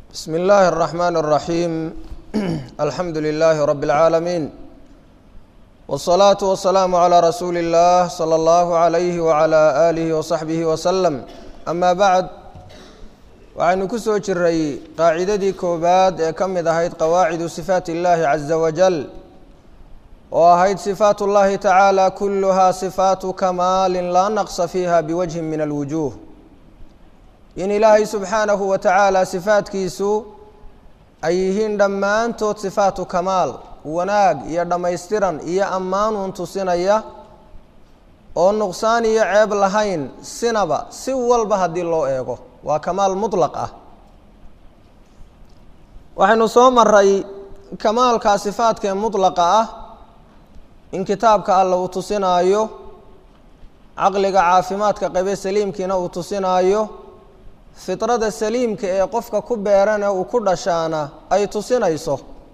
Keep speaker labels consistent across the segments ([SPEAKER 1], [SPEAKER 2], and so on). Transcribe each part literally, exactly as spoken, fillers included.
[SPEAKER 1] بسم الله الرحمن الرحيم الحمد لله رب العالمين والصلاة والسلام على رسول الله صلى الله عليه وعلى آله وصحبه وسلم أما بعد وعن كسو جري قاعدة كوباد كم ذهيت قواعد صفات الله عز وجل وهيت صفات الله تعالى كلها صفات كمال لا نقص فيها بوجه من الوجوه إن إلهي سبحانه وتعالى صفات كيسو أيهن دمان توت صفات كمال وناق يا دميسترن يا أمان تصنيا أو نقصان يا عيب لهين سنبا سوال بهدي الله إيغو وكمال مطلقة وحين صوم الرأي كمال كصفات كمطلقة إن كتابك الله تصنايو عقلك عافمات كقبي سليم كنا وتصنايو fitrada saliimka ee qofka ku beerana uu ku dhashaana ay tusinayso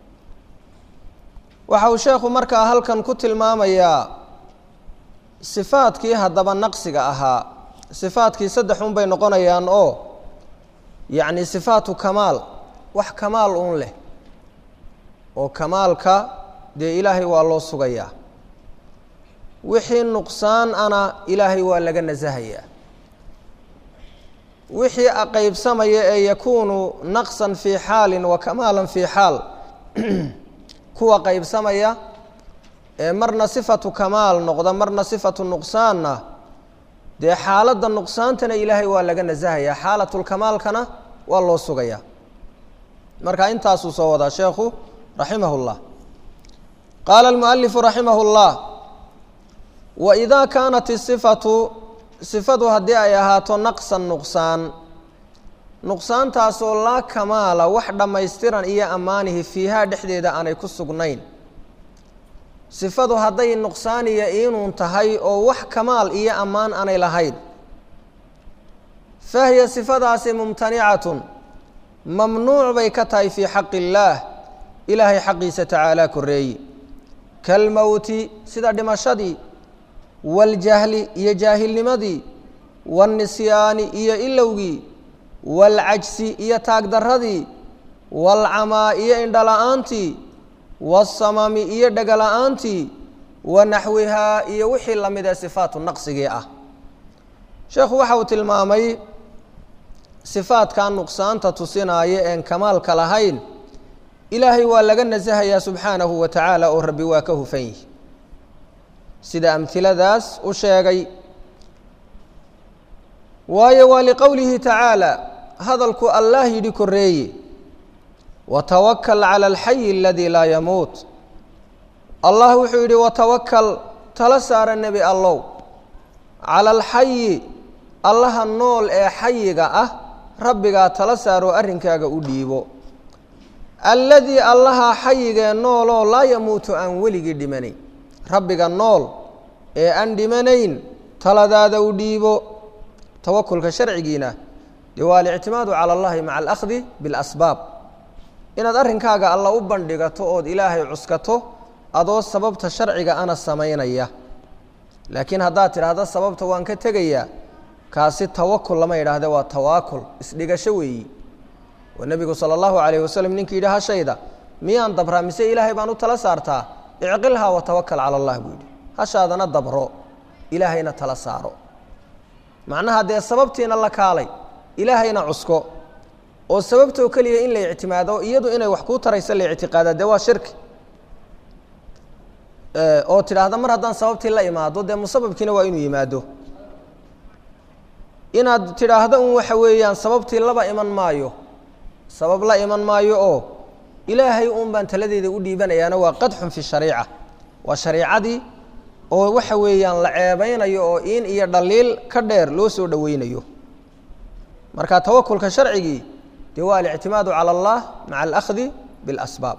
[SPEAKER 1] waxa uu sheekhu markaa halkan ku tilmaamayaa sifaadkii hadaba naqsiga ahaa sifaadkii saddex un bay noqonayaan oo yaani sifaatu kamaal wax kamaal un leh oo kamaalka de ilaahay waa loo sugayaa wixii nuqsaan ana ilaahay waa laga nasahayaa wixii aqayb samaya ee yakunu naqsan fi xaalin wa kamalan fi xaal kuwa qayb samaya ee marna sifatu kamaal noqda marna sifatu nuqsaanna de xaaladda nuqsaantana ilaahay waa laga nasahayaa xaalatul kamaalkana waa loo sugayaa marka intaas uu soo wada sheekhu rahimahullah qala al muallif rahimahullah wa idha kanat as-sifatu sifadu haddii ay ahaato naqsan nuqsaan nuqsaantaasoo laa kamaala wax dhammaystiran iyo ammaanihi fiihaa dhexdeeda aanay ku sugnayn sifadu hadday nuqsaan iyo iinuun tahay oo wax kamaal iyo ammaan aanay lahayn fahiya sifadaasi mumtanicatun mamnuuc bay ka tahay fii xaqi illaah ilaahay xaqiisa tacaalaa koreeyi kalmowti sida dhimashadii والجهل إيا جاهل نمدي والنسيان إيا إلوغي والعجس إيا تاقدر هذي والعمى إيا إندلاانتي والصمام إيا دقلاانتي ونحوها إيا وحي لمدى صفات النقص جاء شيخ وحوة المامي صفات كان نقصان تتصينا إن كمال كالهين إلهي واللغن نزهي سبحانه وتعالى وربي واكه فيه sida amthiladaas u sheegay waayo wali qawlihi ta'ala hadalku allah yidi koreeye wa tawakkal ala al-hayy alladhi la yamut allah wuxuu yidi wa tawakkal tala saara nabi allah ala al-hayy allah nool ee hayga ah rabbiga tala saaro arrinkaaga u dhiibo alladhi allah hayga nool oo la yamutu an waligi dhimanay rabbiga nool ee aan dhimanayn taladaada u dhiibo tawakkulka sharcigiina diwaal i'timaadu ala allah ma'a al-akhdh bil asbab inaad arrinkaaga alla u bandhigato oo ilaahay cuskato adoo sababta sharciga ana sameeynaya laakiin hadaa tiraahdo sababta waan ka tagaya kaasi tawakkul lama yiraahdo waa tawakkul isdhigasho weeyi wa nabiga sallallahu alayhi wasallam ninkii yiraahdo shayda miyaan dabra mise ilaahay baan u tala saartaa اعقلها وتوكل على الله بودي هشادنا دبرو إلهينا تلسارو معناها دي سببتين الله كالي إلهينا عسكو وسببته كليه إن لا اعتماده يدو إنه وحكو تريس اللي اعتقاده دوا شرك اه او ترى هذا مر هذا سببتين لا يمادو دي مسبب كنا وإنه يمادو إن ترى هذا وحويان سببتين لبا إيمان مايو سبب لا إيمان مايو أو إلهي أم بان تلذي ودي بنا يعني وقدح في الشريعة والشريعة دي أو وحويان لعابين أيو إن إيا دليل كدير لوسو دوين أيو مركا توكل كشرعي دوا الاعتماد على الله مع الأخذ بالأسباب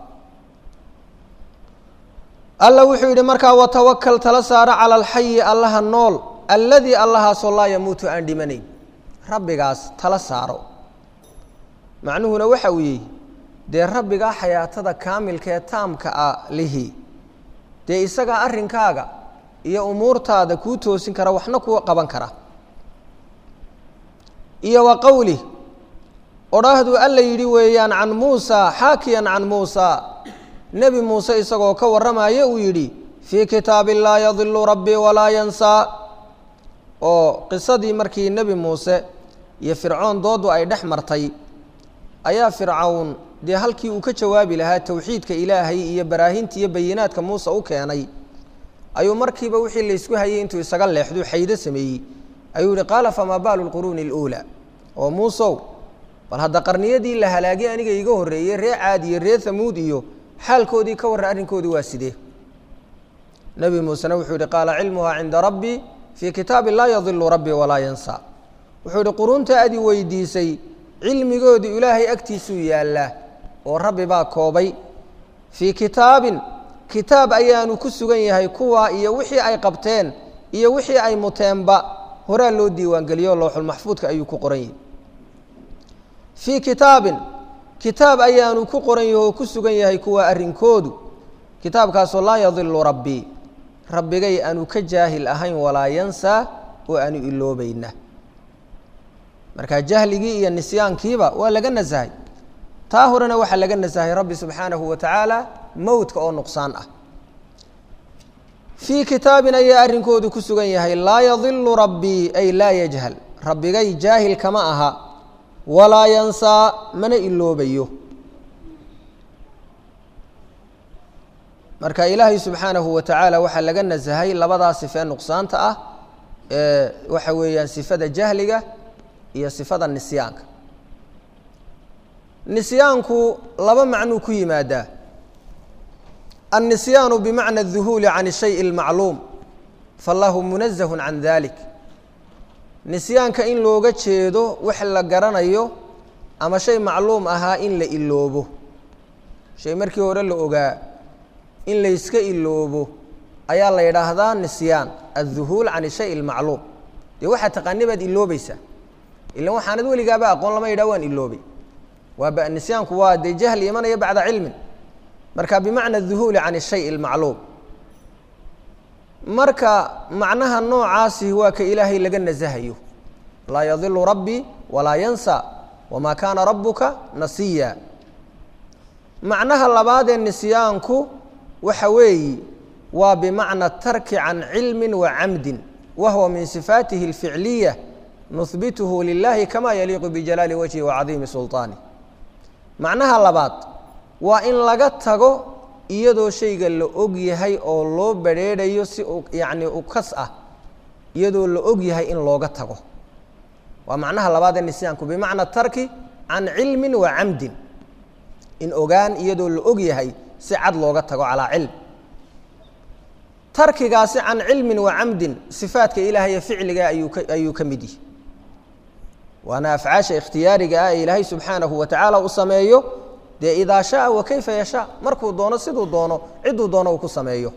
[SPEAKER 1] الله وحيد مركا وتوكل تلسار على الحي الله النول الذي الله صلى الله يموت عند مني ربي قاس تلسارو معنوه نوحوي dee rabbiga xayaatada kaamilka ee taamka ah lihi dee isaga arrinkaaga iyo umuurtaada ku toosin kara waxna ku qaban kara iyo wa qawli odhaahdu alla yidhi weeyaan can muusaa xaakiyan can muusaa nebi muuse isagoo ka warramaya uu yidhi fii kitaabin laa yadilu rabbii walaa yansaa oo qisadii markii nebi muuse iyo fircoon doodu ay dhex martay ayaa fircawn dee halkii uu ka jawaabi lahaa towxiidka ilaahay iyo baraahinta iyo bayinaadka muuse u keenay ayuu markiiba wixii laysku hayay intuu isaga leexdu xaydo sameeyey ayuu yihi qaala famaa baalu lquruuni اluulaa oo muusow bal hadda qarniyadii la halaagay aniga iga horreeyey ree caad iyo ree hamuud iyo xaalkoodii ka warra arrinkoodii waa sidee nebi muusena wuxuu yihi qaala cilmuhaa cinda rabbii fii kitaabin laa yadilu rabbii walaa yansaa wuxuu yihi quruunta adi weydiisay cilmigoodu ilaahay agtiisuu yaallaa oo rabbi baa koobay fii kitaabin kitaab ayaanu ku sugan yahay kuwa iyo wixii ay qabteen iyo wixii ay muteenba horaa loo diiwaangeliyo looxulmaxfuudka ayuu ku qoran yahay fii kitaabin kitaab ayaanu ku qoran yahay oo ku sugan yahay kuwa arrinkoodu kitaabkaasoo laa yadilu rabbii rabbigay aanu ka jaahil ahayn walaa yansaa oo aanu iloobayna marka jahligii iyo nisyaankiiba waa laga nasahay taa horena waxaa laga nasahay rabbi subxaanahu wa tacaala mowdka oo nuqsaan ah fii kitaabin ayaa arrinkoodu ku sugan yahay laa yadilu rabbii ay laa yajhal rabbigay jaahil kama aha walaa yansaa mana iloobayo marka ilaahay subxaanahu wa tacaala waxaa laga nasahay labadaa sifee nuqsaanta ah ee waxa weeyaan sifada jahliga iyo sifada nisyaanka nisyaanku laba macnuu ku yimaadaa النسيان بمعنى الذهول عن الشيء المعلوم فالله منزه عن ذلك نسيانka in looga jeedo wax la garanayo ama shay macluum ahaa in la iloobo shay markii hore la ogaa in la iska iloobo ayaa la yiraahdaa nisyaan الذهول عن الشيء المعلوم dee waxa taqaanibaad iloobaysa ilaa waxaanad weligaaba aqoon lama yidhaa waan iloobay waa nisyaanku waa dee jahli imanaya bacda cilmin marka bimacna الذuhuuli can الshay اlmacluum marka macnaha noocaasi waa ka ilaahay laga nasahayo laa yadilu rabbii walaa yansa wamaa kaana rabuka nasiya macnaha labaadee nisyaanku waxa weeyi waa bimacna tarki can cilmi wa camdin wahuwa min sifaatihi اlficliya nuhbituhu lilahi kama yaliiqu bijalaali wajhi wacadiimi sulطaanih macnaha labaad waa in laga tago iyadoo shayga la og yahay oo loo badheedhayo si yacni ukas ah iyadoo la og yahay in looga tago waa macnaha labaad ee nisyaanku bimacna tarki can cilmin wa camdin in ogaan iyadoo la og yahay si cad looga tago calaa cilm tarkigaasi can cilmin wa camdin sifaadka ilaahay ee ficliga ayuu ka ayuu ka mid yahay waana afcaasha ikhtiyaariga ah ee ilaahay subxaanahu wa tacaala u sameeyo dee idaa shaaa wa kayfa yashaa markuu doono siduu doono cidduu doono uu ku sameeyo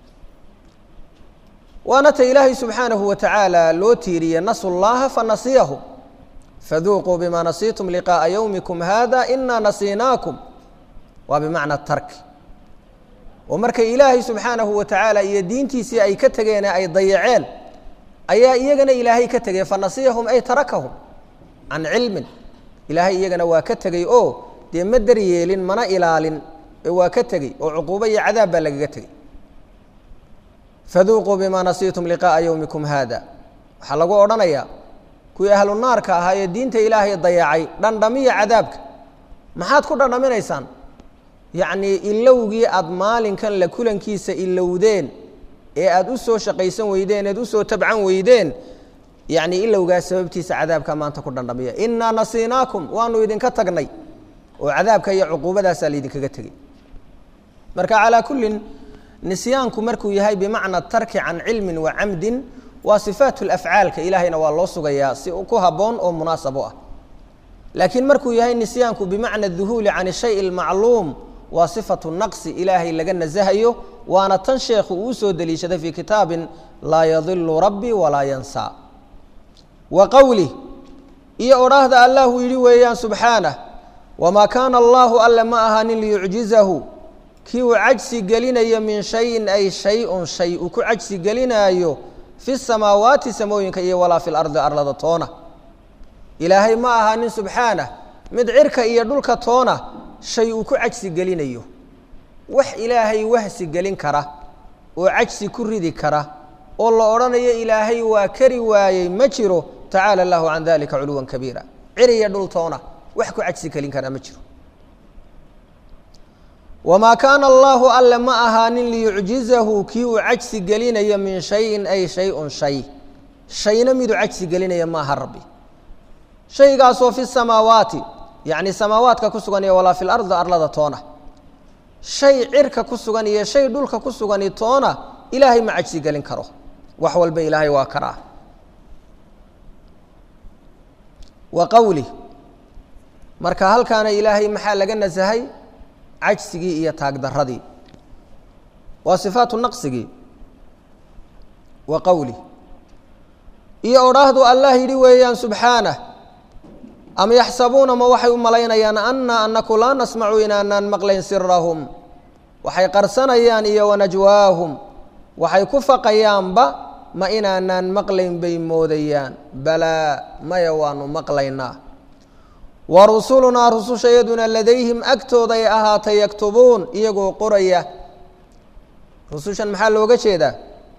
[SPEAKER 1] waana ta ilaahay subxaanahu wa tacaala loo tiiriyey nasu llaha fanasiyahu faduuquu bima nasiitum liqaa'a yowmikum hada inaa nasiinaakum waa bimacna tarki oo markay ilaahay subxaanahu wa tacaala iyo diintiisii ay ka tegeen ee ay dayaceen ayaa iyagana ilaahay ka tegey fanasiyahum ay tarakahum can cilmin ilaahay iyagana waa ka tegey oo dee ma daryeelin mana ilaalin ee waa ka tegey oo cuquubo iyo cadaab baa lagaga tegey faduuquu bima nasiitum liqaa'a yowmikum hada waxaa lagu odhanayaa kuwii ahlu naarka ahaa ee diinta ilaahay dayacay dhandhamiya cadaabka maxaad ku dhandhaminaysaan yacnii ilowgii aada maalinkan la kulankiisa ilowdeen ee aada u soo shaqaysan weydeen eed usoo tabcan weydeen yacnii ilowgaas sababtiisa cadaabka maanta ku dhandhamiya innaa nasiinaakum waanu idinka tagnay oo cadaabka iyo cuquubadaasaa laydinkaga tegey marka calaa kullin nisyaanku markuu yahay bimacna tarki can cilmin wa camdin waa sifaatu lafcaalka ilaahayna waa loo sugayaa si ku habboon oo munaasab u ah laakiin markuu yahay nisyaanku bimacna duhuuli can shay almacluum waa sifatu naqsi ilaahay laga nasahayo waana tan sheekhu uu soo deliishaday fii kitaabin laa yadilu rabbii walaa yansaa wa qowlih iyo odhaahda allahu yidhi weeyaan subxaanah wamaa kaana allahu alle ma ahaanin liyucjizahu kii uu cajsi gelinayo min shayin ay shay-un shay uu ku cajsi gelinaayo fi samaawaati samooyinka iyo walaa fi lardi arlada toona ilaahay ma ahaanin subxaanah mid cirka iyo dhulka toona shay uu ku cajsi gelinayo wax ilaahay wahsi gelin kara oo cajsi ku ridi kara oo la oranayo ilaahay waa kari waayay ma jiro tacaala allahu can dalika culuwan kabiira cir iyo dhul toona wax ku cajsi gelin kara ma jiro wamaa kaana allahu alla ma ahaanin liyucjizahu kii uu cajsi gelinaya min shayin ay shay-un shay shayna miduu cajsi gelinaya maaha rabbi shaygaasoo fi samaawaati yacni samaawaadka ku sugan iyo walaa fi lardi arlada toona shay cirka ku sugan iyo shay dhulka ku sugani toona ilaahay ma cajsi gelin karo wax walba ilaahay waa karaa wa qowli marka halkaana ilaahay maxaa laga nasahay cajsigii iyo taagdaradii waa sifaatu naqsigii wa qowli iyo odhaahdu allah yidhi weeyaan subxaanah am yaxsabuuna ma waxay u malaynayaan anna anaku laa nasmacu inaanaan maqlayn sirahum waxay qarsanayaan iyo wanajwaahum waxay ku faqayaanba ma inaanaan maqlayn bay moodayaan balaa maya waanu maqlaynaa wa rusulunaa rusushayaduna ladayhim agtooda ay ahaatay yaktubuun iyagoo qoraya rusushan maxaa looga jeedaa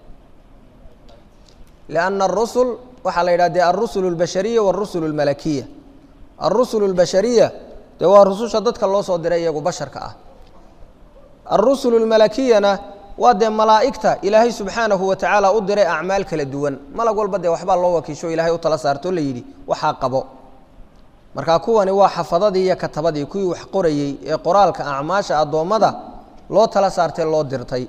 [SPEAKER 1] lianna arusul waxaa la yidhah dee alrusul اlbashariya wاrusul اlmalakiya alrusul اlbashariya dee waa rususha dadka loo soo diray iyagu basharka ah alrusul اlmalakiyana waa dee malaa'igta ilaahay subxaanahu wa tacaala u diray acmaal kala duwan malag walba dee waxbaa loo wakiisho ilahay u tala saartoo la yidhi waxaa qabo markaa kuwani waa xafadadii iyo katabadii kuwii wax qorayey ee qoraalka acmaasha addoommada loo tala saartay loo dirtay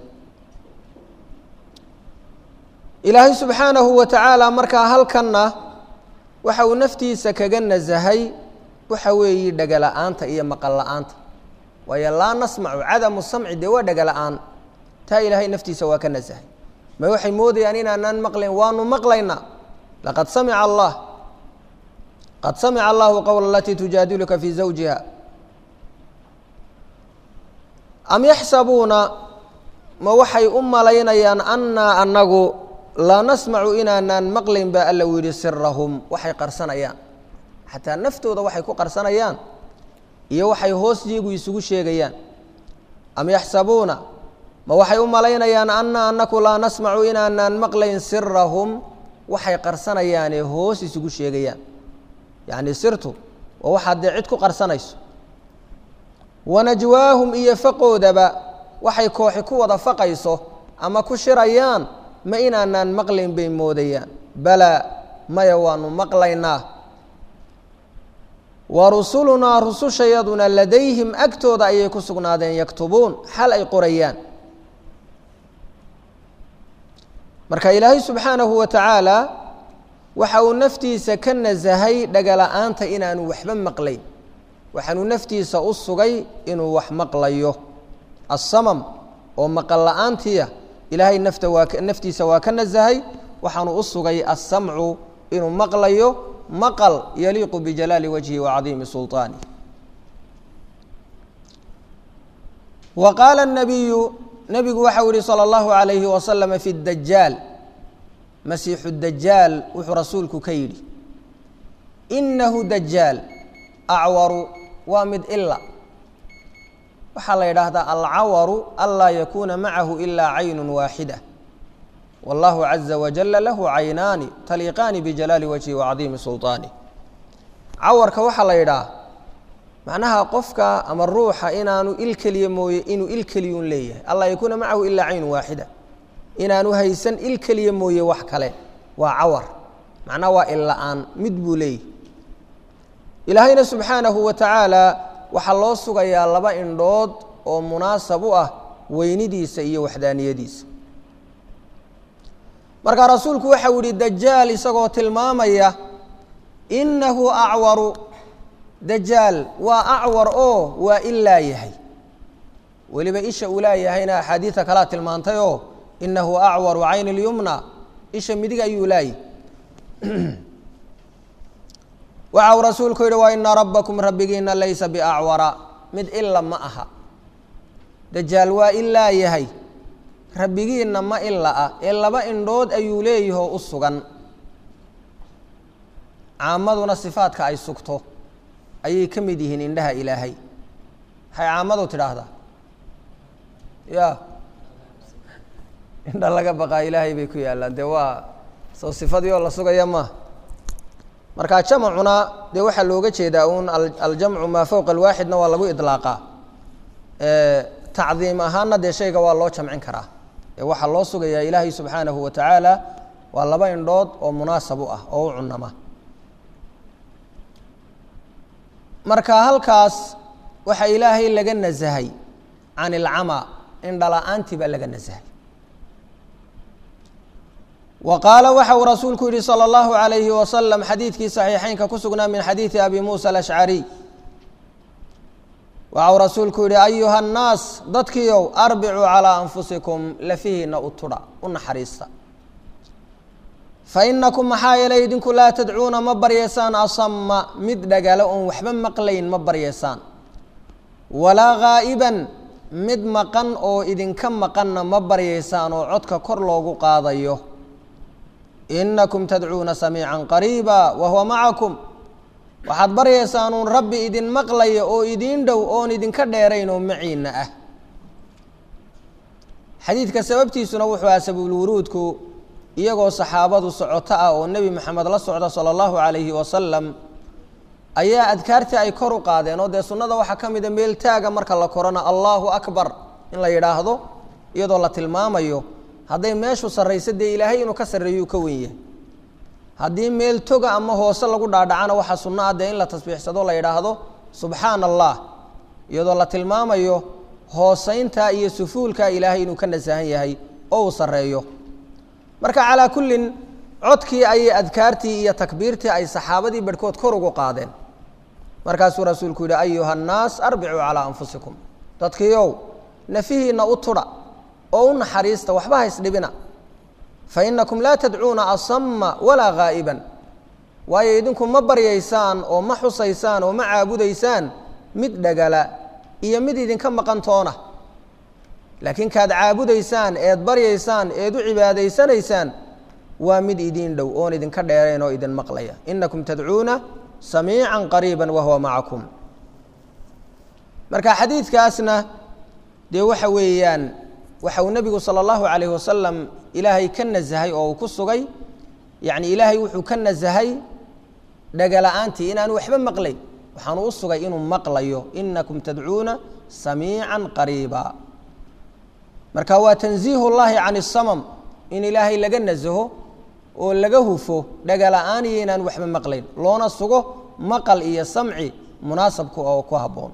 [SPEAKER 1] ilaahay subxaanahu wa tacaala markaa halkanna waxa uu naftiisa kaga nasahay waxa weeyi dhegala-aanta iyo maqal la-aanta waayo laa nasmacu cadamu samci dee waa dhegala-aan taa ilaahay naftiisa waa ka nasahay ma waxay moodayaan inaanaan maqlayn waanu maqlaynaa laqad samica allah qad samica allahu qowla alatii tujaadiluka fii zawjiha am yaxsabuuna ma waxay u malaynayaan annaa anagu laa nasmacu inaanaan maqlayn baa alla u yidhi sirahum waxay qarsanayaan xataa naftooda waxay ku qarsanayaan iyo waxay hoos iyagu isugu sheegayaan am yaxsabuuna ma waxay u malaynayaan annaa anaku laa nasmacu inaanaan maqlayn sirahum waxay qarsanayaanee hoos isugu sheegayaan yacni sirtu waa waxaad dee cid ku qarsanayso wanajwaahum iyo faqoodaba waxay kooxi ku wada faqayso ama ku shirayaan ma inaanaan maqlayn bay moodayaan balaa maya waanu maqlaynaa wa rusulunaa rusushayaduna ladayhim agtooda ayay ku sugnaadeen yaktubuun xal ay qorayaan marka ilaahay subxaanahu wa tacaala waxa uu naftiisa ka nasahay dhagala-aanta inaanu waxba maqlayn waxaanuu naftiisa u sugay inuu wax maqlayo assamam oo maqal la-aantiia ilaahay nafta waa naftiisa waa ka nasahay waxaanu u sugay assamcu inuu maqlayo maqal yaliiqu bijalaali wajhi wa cadiimi sulطaani wa qaala الnabiyu nebigu waxau yihi salى اllahu عalayhi wasalama fi اdajaal masiixu dajaal wuxuu rasuulku ka yidhi inahu dajaal acwaru waa mid ila waxaa la yidhaahdaa alcawaru anlaa yakuuna macahu ilaa caynu waaxida wallahu caza wajala lahu caynaani taliiqaani bijalaali wajhi wacadiimi sulطaani cawarka waxaa la yidhaah macnaha qofka ama ruuxa inaanu il keliya mooye inuu il keliyun leeyahay anlaa yakuuna macahu ilaa caynu waaxida inaanu haysan il keliya mooye wax kale waa cawar macnaha waa il la-aan mid buu leeyahy ilaahayna subxaanahu wa tacaala waxaa loo sugayaa laba indhood oo munaasab u ah weynidiisa iyo waxdaaniyadiisa markaa rasuulku waxau yihi dajaal isagoo tilmaamaya inahu acwaru dajaal waa acwar oo waa il laayahay weliba isha uu laayahayna axaadiida kalaa tilmaantay oo inahu acwaru cayni اlyumna isha midig ayuu laayay waxa uu rasuulku yihi wa ina rabbakum rabbigiina laysa biacwara mid ila ma aha dajaal waa il laayahay rabbigiina ma ila ah ee laba indhood ayuu leeyahoo u sugan caamaduna sifaadka ay sugto ayay ka mid yihiin indhaha ilaahay hay caamadu tidhaahdaa ya indha laga baqaa ilaahay bay ku yaallaan dee waa soo sifadii oo la sugaya ma markaa jamcuna dee waxaa looga jeedaa uun aljamcu maa fowqa alwaaxidna waa lagu idlaaqaa tacdiim ahaanna dee shayga waa loo jamcin karaa ee waxaa loo sugayaa ilaahay subxaanahu wa tacaala waa laba indhood oo munaasab u ah oo u cunama marka halkaas waxaa ilaahay laga nasahay can ilcamaa indhala-aantii baa laga nasahay wa qaala waxa uu rasuulku yihi salى اllahu عalayhi wasalam xadiidkii صaxiixeynka ku sugnaa min xadiidi abi muusa alashcariy waxa uu rasuulku yihi ayuha الnaas dadkiiow arbicuu calىa anfusikum lafihiina u tudha u naxariista fainakum maxaa yeelay idinku laa tadcuuna ma baryeysaan asama mid dhagalo oon waxba maqlayn ma baryeysaan walaa gaa'iban mid maqan oo idinka maqanna ma baryeysaan oo codka kor loogu qaadayo inakum tadcuuna samiican qariiba wa huwa macakum waxaad baryeysaan uun rabbi idin maqlaya oo idiin dhow oon idinka dheerayn oo maciina ah xadiidka sababtiisuna wuxuu aha sababulwuruudku iyagoo saxaabadu socoto ah oo nebi moxamed la socda salى اllahu عalayhi wasalam ayaa adkaartii ay kor u qaadeen oo dee sunnada waxaa ka mida meel taaga marka la korona allahu akbar in la yidhaahdo iyadoo la tilmaamayo hadday meeshu sarrayso dee ilaahay inuu ka sarreeyuu ka wen yahay haddii meel toga ama hoose lagu dhaadhacana waxaa sunno ah dee in la tasbiixsado la yidhaahdo subxaana allah iyadoo la tilmaamayo hooseyntaa iyo sufuulkaa ilaahay inuu ka nasahan yahay oo uu sarreeyo marka calaa kullin codkii ayay adkaartii iyo takbiirtii ay saxaabadii barhkood kor ugu qaadeen markaasuu rasuulku yihi ayuha annaas arbicuu calaa anfusikum dadkiiow nafihiina u tudha oo u naxariista waxba ha isdhibina fainakum laa tadcuuna asama walaa gaa'iban waayo idinku ma baryaysaan oo ma xusaysaan oo ma caabudaysaan mid dhagala iyo mid idinka maqantoona laakiin kaad caabudaysaan eed baryaysaan eed u cibaadaysanaysaan waa mid idiin dhow oon idinka dheerayn oo idin maqlaya inakum tadcuuna samiican qariiba wahuwa macakum marka xadiidkaasna dee waxa weeyaan waxa uu nebigu salى اllahu عalayh wasalam ilaahay ka nasahay oo uu ku sugay yani ilaahay wuxuu ka nasahay dhagala-aantii inaanu waxba maqlayn waxaanu u sugay inuu maqlayo inakum tadcuuna samiican qariiba marka waa tanziih اllahi can الsamam in ilaahay laga nasaho oo laga hufo dhagala-aan iyo inaan waxba maqlayn loona sugo maqal iyo samci munaasabka oo ku habboon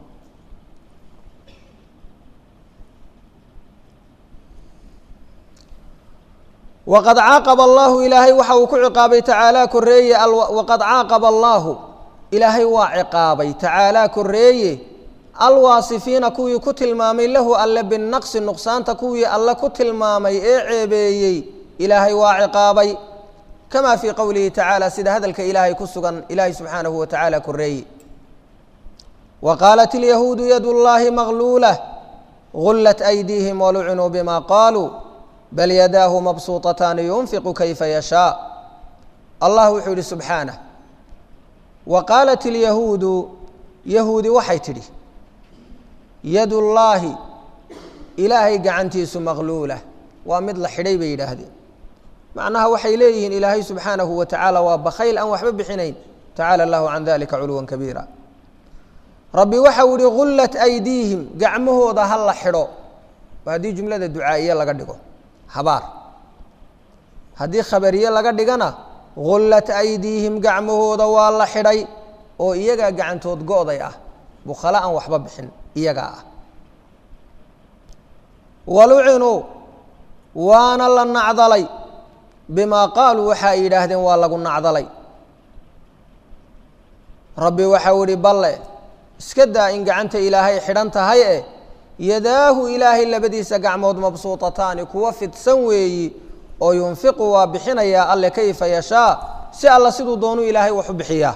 [SPEAKER 1] waqad caaqaba allahu ilaahay waxa uu ku ciqaabay tacaalaa koreeye waqad caaqaba allaahu ilaahay waa ciqaabay tacaalaa koreeye alwaasifiina kuwii ku tilmaamay lahu alle binaqsi nuqsaanta kuwii alle ku tilmaamay ee ceebeeyey ilaahay waa ciqaabay kamaa fii qowlihi tacaala sida hadalka ilaahay ku sugan ilaahay subxaanahu wa tacaala koreeye wa qaalat ilyahuudu yadu llaahi magluulah gullat aydiihim walucinuu bima qaaluu bal yadaahu mabsuutataani yunfiqu kayfa yashaa allah wuxuu yihi subxaanah wa qaalat ilyahuudu yahuudi waxay tidhi yadullaahi ilaahay gacantiisu maqluulah waa mid la xidhay bay yidhaahdeen macnaha waxay leeyihiin ilaahay subxaanahu wa tacaala waa bakhayl aan waxba bixinayn tacaala allahu can dalika culuwan kabiira rabbi waxau yihi gullat aydiihim gacmahooda ha la xidho waa haddii jumlada ducaa'iye laga dhigo habaar haddii khabariye laga dhigana gullat aydiihim gacmahooda waa la xidhay oo iyagaa gacantood go-day ah bukhalo aan waxba bixin iyagaa ah walucinuu waana la nacdalay bimaa qaaluu waxa ay yidhaahdeen waa lagu nacdalay rabbi waxau ihi balle iska daa in gacanta ilaahay xidhan tahay eh yadaahu ilaahay labadiisa gacmood mabsuutataani kuwa fidsan weeyi oo yunfiqu waa bixinayaa alle kayfa yashaa si alla siduu doonuu ilaahay wax u bixiyaa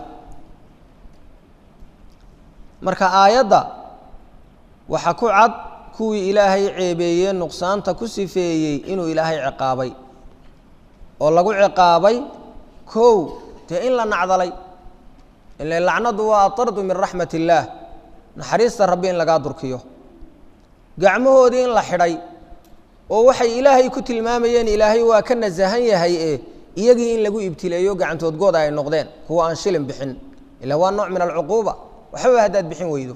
[SPEAKER 1] marka aayadda waxa ku cad kuwii ilaahay ceebeeyee nuqsaanta ku sifeeyey inuu ilaahay ciqaabay oo lagu ciqaabay kow dee in la nacdalay إلا اللعنة هو الطرد من رحمة الله نحريص ربين لقى دركيه قعمه دين لحري ووحي إلهي كتل مامين إلهي وكان الزهنية هي إيه يجي إن لقوا ابتلايو قعنت وتقود على النقدين هو أنشلم بحن إلا هو نوع من العقوبة وحب هداد بحن ويدو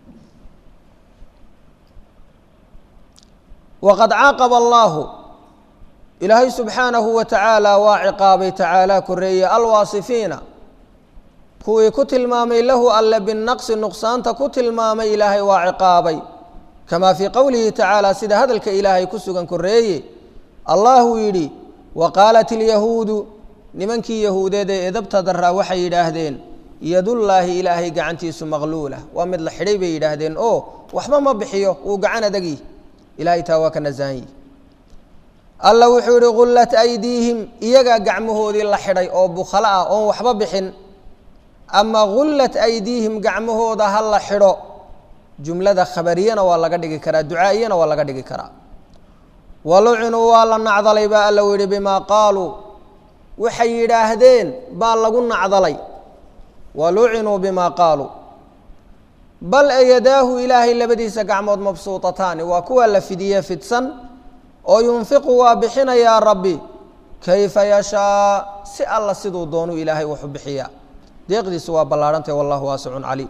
[SPEAKER 1] وقد عاقب الله إلهي سبحانه وتعالى وعقابي تعالى كرية الواصفين كوي كتل مامي له ألا بالنقص النقصان تكتل مامي إلهي وعقابي كما في قوله تعالى سيد هذا الكإلهي كسوغا كرية الله يري وقالت اليهود لمنك يهود إذا ابتدر وحي يداهدين يد الله إلهي قعنتيس مغلولة ومثل حريبي يداهدين أوه وحما ما بحيه وقعنا دقيه إلهي تاواك نزاهي الله وحوري غلت أيديهم إيقا قعمه ذي اللحري أو بخلاء أو وحبا بحن أما غلت أيديهم قعمه ذا اللحري جملة خبرية ولا قدق كرا دعائية ولا قدق كرا ولعنوا ولا نعضلي بقى الله بما قالوا وحي راهدين بالغون نعضلي ولعنوا بما قالوا بل يداه إلهي اللي بدي سقعمود مبسوطتان وكوا لفدية فتسن وينفقوا بحنا يا ربي كيف يشاء سي الله سيدو دونو إلهي وحب حيا ديقدي سوا بلارنت والله واسع عليم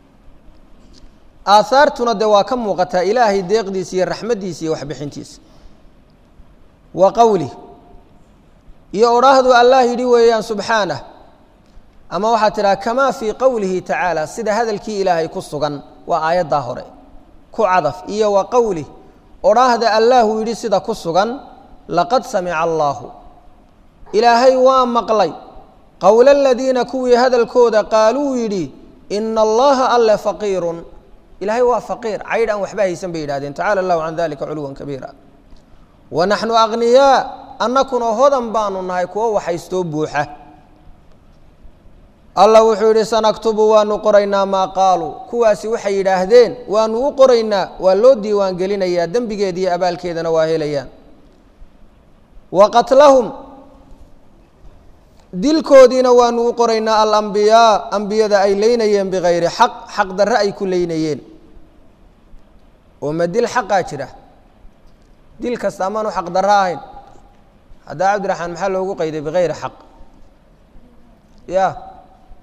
[SPEAKER 1] آثارتنا دوا كم وقتا إلهي ديقدي سي رحمتي سي وحب حنتيس وقوله يأراهد الله يدويان سبحانه أما وحترى كما في قوله تعالى سيد هذا الكي إلهي كسغن وآيات ظاهرة كعضف إيا وقوله أراهد الله يدي سيد كسغن لقد سمع الله إلهي ومقلي قول الذين كوي هذا الكود قالوا يدي إن الله ألا فقير إلهي هو فقير عيدا وحباه سنبيل هذين تعالى الله عن ذلك علوا كبيرا ونحن أغنياء أن نكون هدن بانو نايكو وحيستو بوحة الله وحوري سنكتب ونقرينا ما قالوا كواسي وحي يراهدين ونقرينا ولو ديوان قلنا يا دنبقى دي أبال كيدا نواهيليان وقتلهم ديلكو دينا ونقرينا الأنبياء أنبياء دا أي لينيين بغير حق حق دا رأي كل لينيين وما ديل حق أجره ديل كستامان حق دا رأيين هذا عبد الرحمن محله قيد بغير حق يا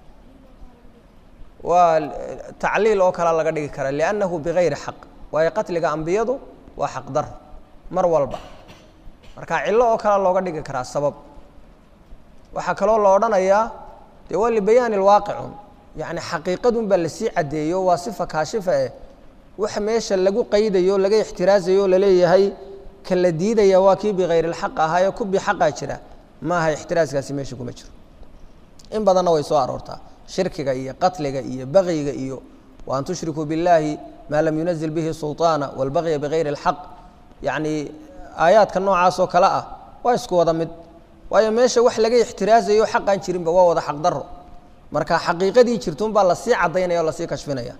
[SPEAKER 1] وتعليل أو كلا لقد ذكر لأنه بغير حق ويقتل أنبياءه وحق ضر مر والبا مركا علا أو كلا لقد ذكر السبب وحكى الله ورنا يا تولي بيان الواقع يعني حقيقة بالسي عديو وصفة كاشفة وحميش اللجو قيده يو لجي احتراز يو لليه هاي كالديدة يواكي بغير الحق هاي كوب بحق أشرا ما هي احتراز كاسميش كومشر إن بدنا ويسوار ورتا شرك جاية قتل جاية بغي جاية وأن تشركوا بالله ما لم ينزل به سلطانا والبغي بغير الحق يعني آيات كالنوع عاصو كلاء ويسكو ضمد ويمشي وح لجي احتراز يو حق أن شرين بوا وضح حق ضره مركا حقيقة دي شرتون بالله سي عضينا يلا سي كشفنا يا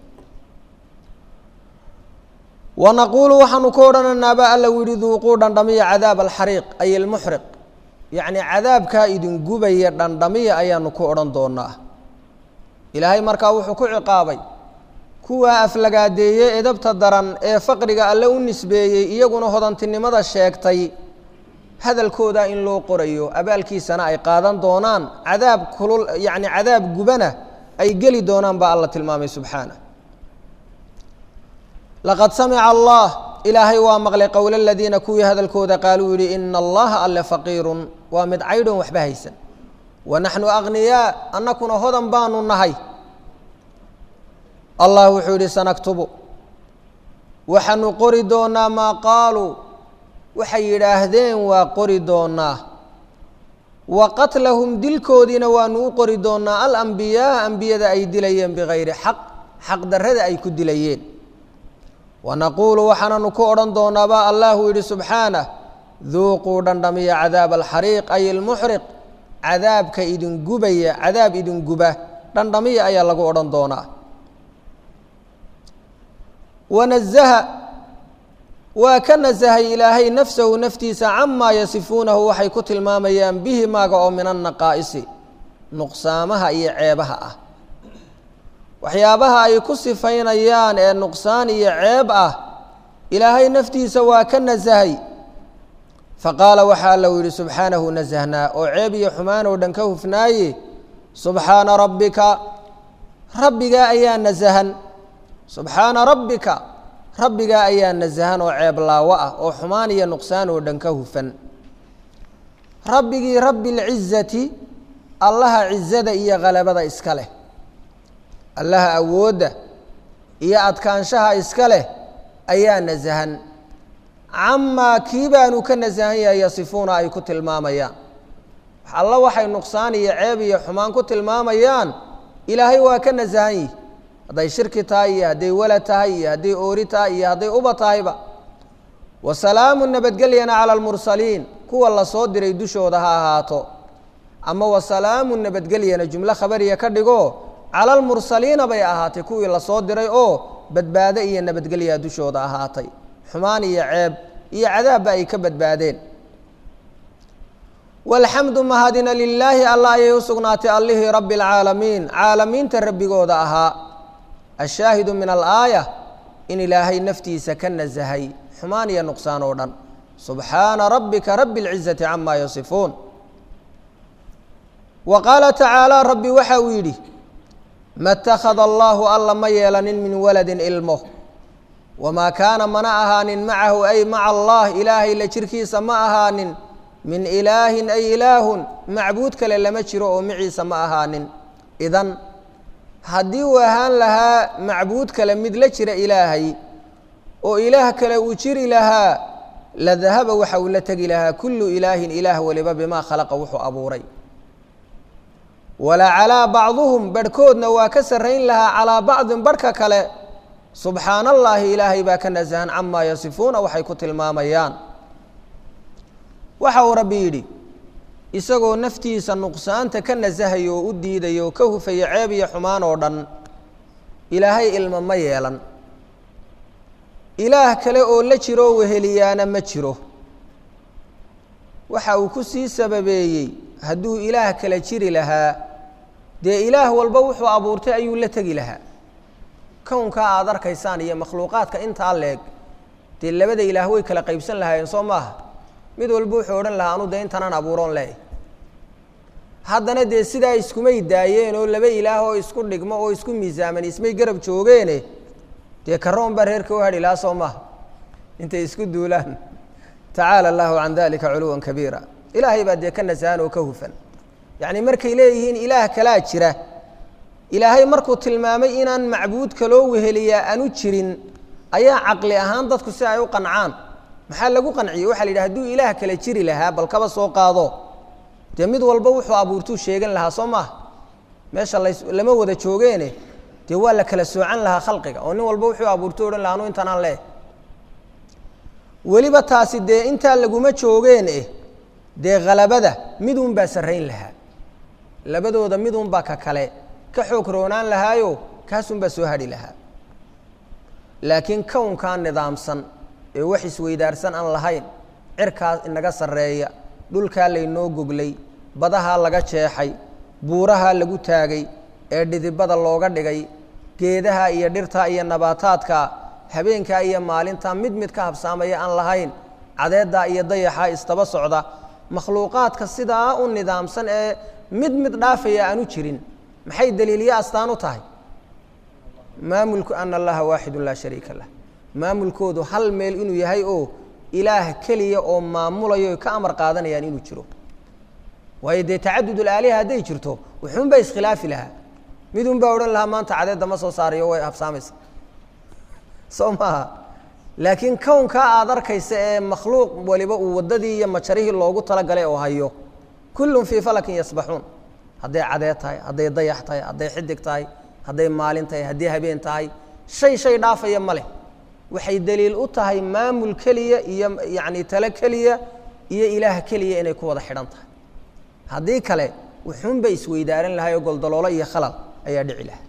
[SPEAKER 1] ونقول وحن كورنا النبأ لو يريدوا قودا دمية عذاب الحريق أي المحرق يعني عذاب كائد جوبي دمية أي نكورن دونه إلهي مركا وحكو عقابي كوا أفلقادية إذا بتدرن إيه فقرق ألا النسبية يقولون هذا تنمى الشيكتي هذا الكودا إن لو قريو أبالكي سنة قادن دونان عذاب كل يعني عذاب جبنة أي قلي دونان بأ الله تلمامي سبحانه لقد سمع الله إلهي ومغلي قول الذين كوي هذا الكودا قالوا لي إن الله ألا فقير ومد عيد وحبهيسا ونحن أغنياء أن نكون هذا بانو النهي الله وحوري سنكتب وحن قردونا ما قالوا وحي راهدين وقردونا وقتلهم دلكودين وانو قردونا الأنبياء أنبياء أي دليين بغير حق حق درد أي كدليين ونقول وحن نكورن دونا با الله يري سبحانه ذوقوا دندمي عذاب الحريق أي المحرق عذاب كإذن جبية عذاب إذن جبة دندمي أي الله قورن دونا ونزه وكنزه إلهي نفسه نفتيس عما يصفونه وحي كتل ما ميان به ما قام من النقائص نقصامها أي عيبها waxyaabaha ay ku sifaynayaan ee nuqsaan iyo ceeb ah ilaahay naftiisa waa ka nasahay faqaala waxaa alla yidhi subxaanahu nasahnaa oo ceeb iyo xumaan oo dhan ka hufnaaye subxaana rabbika rabbigaa ayaa nasahan subxaana rabbika rabbigaa ayaa nasahan oo ceeb laawo ah oo xumaan iyo nuqsaan oo dhan ka hufan rabbigii rabbi lcizati allaha cizada iyo qalabada iska leh allaha awoodda iyo adkaanshaha iska leh ayaa nasahan camaa kii baanu ka nasahan yahay yasifuuna ay ku tilmaamayaan alla waxay nuqsaan iyo ceeb iyo xumaan ku tilmaamayaan ilaahay waa ka nasahan yihi hadday shirki tahay iyo hadday walad tahay iyo hadday oori tahay iyo hadday uba tahayba wasalaamu nabadgelyana cala almursaliin kuwa la soo diray dushooda ha ahaato ama wasalaamu nabadgelyana jumlo khabariya ka dhigo cala almursaliina bay ahaatay kuwii la soo diray oo badbaado iyo nabadgelyaa dushooda ahaatay xumaan iyo ceeb iyo cadaabba ay ka badbaadeen walxamdu mahadina lilaahi alla ayay u sugnaatay allihii rabbi alcaalamiin caalamiinta rabbigooda ahaa ashaahidu min alaaya in ilaahay naftiisa ka nasahay xumaan iyo nuqsaan oo dhan subxaana rabbika rabbi اlcizati camaa yasifuun wa qaala tacaala rabbi waxa uu yidhi ma اtakhada allahu alla ma yeelanin min waladin ilmo wamaa kaana mana ahaanin macahu ay maca allah ilaahay la jirkiisa ma ahaanin min ilaahin ay ilaahun macbuud kale lama jiro oo maciisa ma ahaanin idan haddii uu ahaan lahaa macbuud kale mid la jira ilaahay oo ilaah kale uu jiri lahaa la dahaba waxa uu la tegi lahaa kullu ilaahin ilaah waliba bimaa khalaqa wuxuu abuuray walaa calaa bacduhum barhkoodna waa ka sarrayn lahaa calaa bacdin barhka kale subxaana allaahi ilaahay baa ka nasahan camaa yasifuuna waxay ku tilmaamayaan waxa uu rabbi yidhi isagoo naftiisa nuqsaanta ka nasahayo oo u diidayo oo ka hufaya ceeb iyo xumaan oo dhan ilaahay ilmo ma yeelan ilaah kale oo la jiroo weheliyaana ma jiro waxa uu ku sii sababeeyey hadduu ilaah kale jiri lahaa dee ilaah walba wuxuu abuurtay ayuu la tegi lahaa kownkaa aada arkaysaan iyo makhluuqaadka intaa leeg dee labada ilaah way kala qaybsan lahaayeen soo maaha mid walba wuxuu odhan lahaa anu dee intanaan abuuroon leeyahy haddana dee sidaa iskumay daayeen oo laba ilaah oo isku dhigmo oo isku miisaaman ismay garab joogeene dee karoon baa reerka u hadhi lahaa soo maaha intay isku duulaan tacaala allahu can dalika culuwan kabiira ilaahay baa dee ka nasahan oo ka hufan yacni markay leeyihiin ilaah kalaa jira ilaahay markuu tilmaamay inaan macbuud kaloo weheliyaa aanu jirin ayaa caqli ahaan dadku si ay u qancaan maxaa lagu qanciyey waxa la yidhi hadduu ilaah kale jiri lahaa bal kaba soo qaado dee mid walba wuxuu abuurtuu sheegan lahaa soo maaha meesha las lama wada joogeene dee waa la kala soocan lahaa khalqiga oo nin walba wuxuu abuurtuu odhan lahaa anu intanaan leeh weliba taasi dee intaa laguma joogeen eh dee khalabada midun baa sarrayn lahaa labadooda midun baa ka kale ka xoog roonaan lahaayo kaasun baa soo hadhi lahaa laakiin kownkaa nidaamsan ee wax isweydaarsan aan lahayn cirkaas inaga sarreeya dhulkaa laynoo goglay badahaa laga jeexay buurahaa lagu taagay ee dhidibada looga dhigay geedaha iyo dhirta iyo nabaataadka habeenkaa iyo maalintaa mid mid ka habsaamaya aan lahayn cadeeddaa iyo dayaxaa istaba socda makhluuqaadka sidaa u nidaamsan ee mid mid dhaafaya aanu jirin maxay daliilyo astaan u tahay maamulku ana allaha waaxidun laa shariika lah maamulkoodu hal meel inuu yahay oo ilaah keliya oo maamulayo ka amar qaadanayaan inuu jiro waayo dee tacadud alaaliha hadday jirto wuxuun baa iskhilaafi lahaa midun baa odhan lahaa maanta cadeedda ma soo saarayo way habsaamaysa soo maaha laakiin kownkaa aada arkaysa ee makhluuq waliba uu waddadii iyo majarihii loogu talagalay oo hayo kullun fii falakin yasbaxuun hadday cadeed tahay hadday dayax tahay hadday xidig tahay hadday maalin tahay hadday habeen tahay shay shay dhaafaya ma leh waxay daliil u tahay maamul keliya iyo yacni tale keliya iyo ilaah keliya inay ku wada xidhan tahay haddii kale wuxuun bay isweydaaran lahay oo goldaloolo iyo khalal ayaa dhici lahaa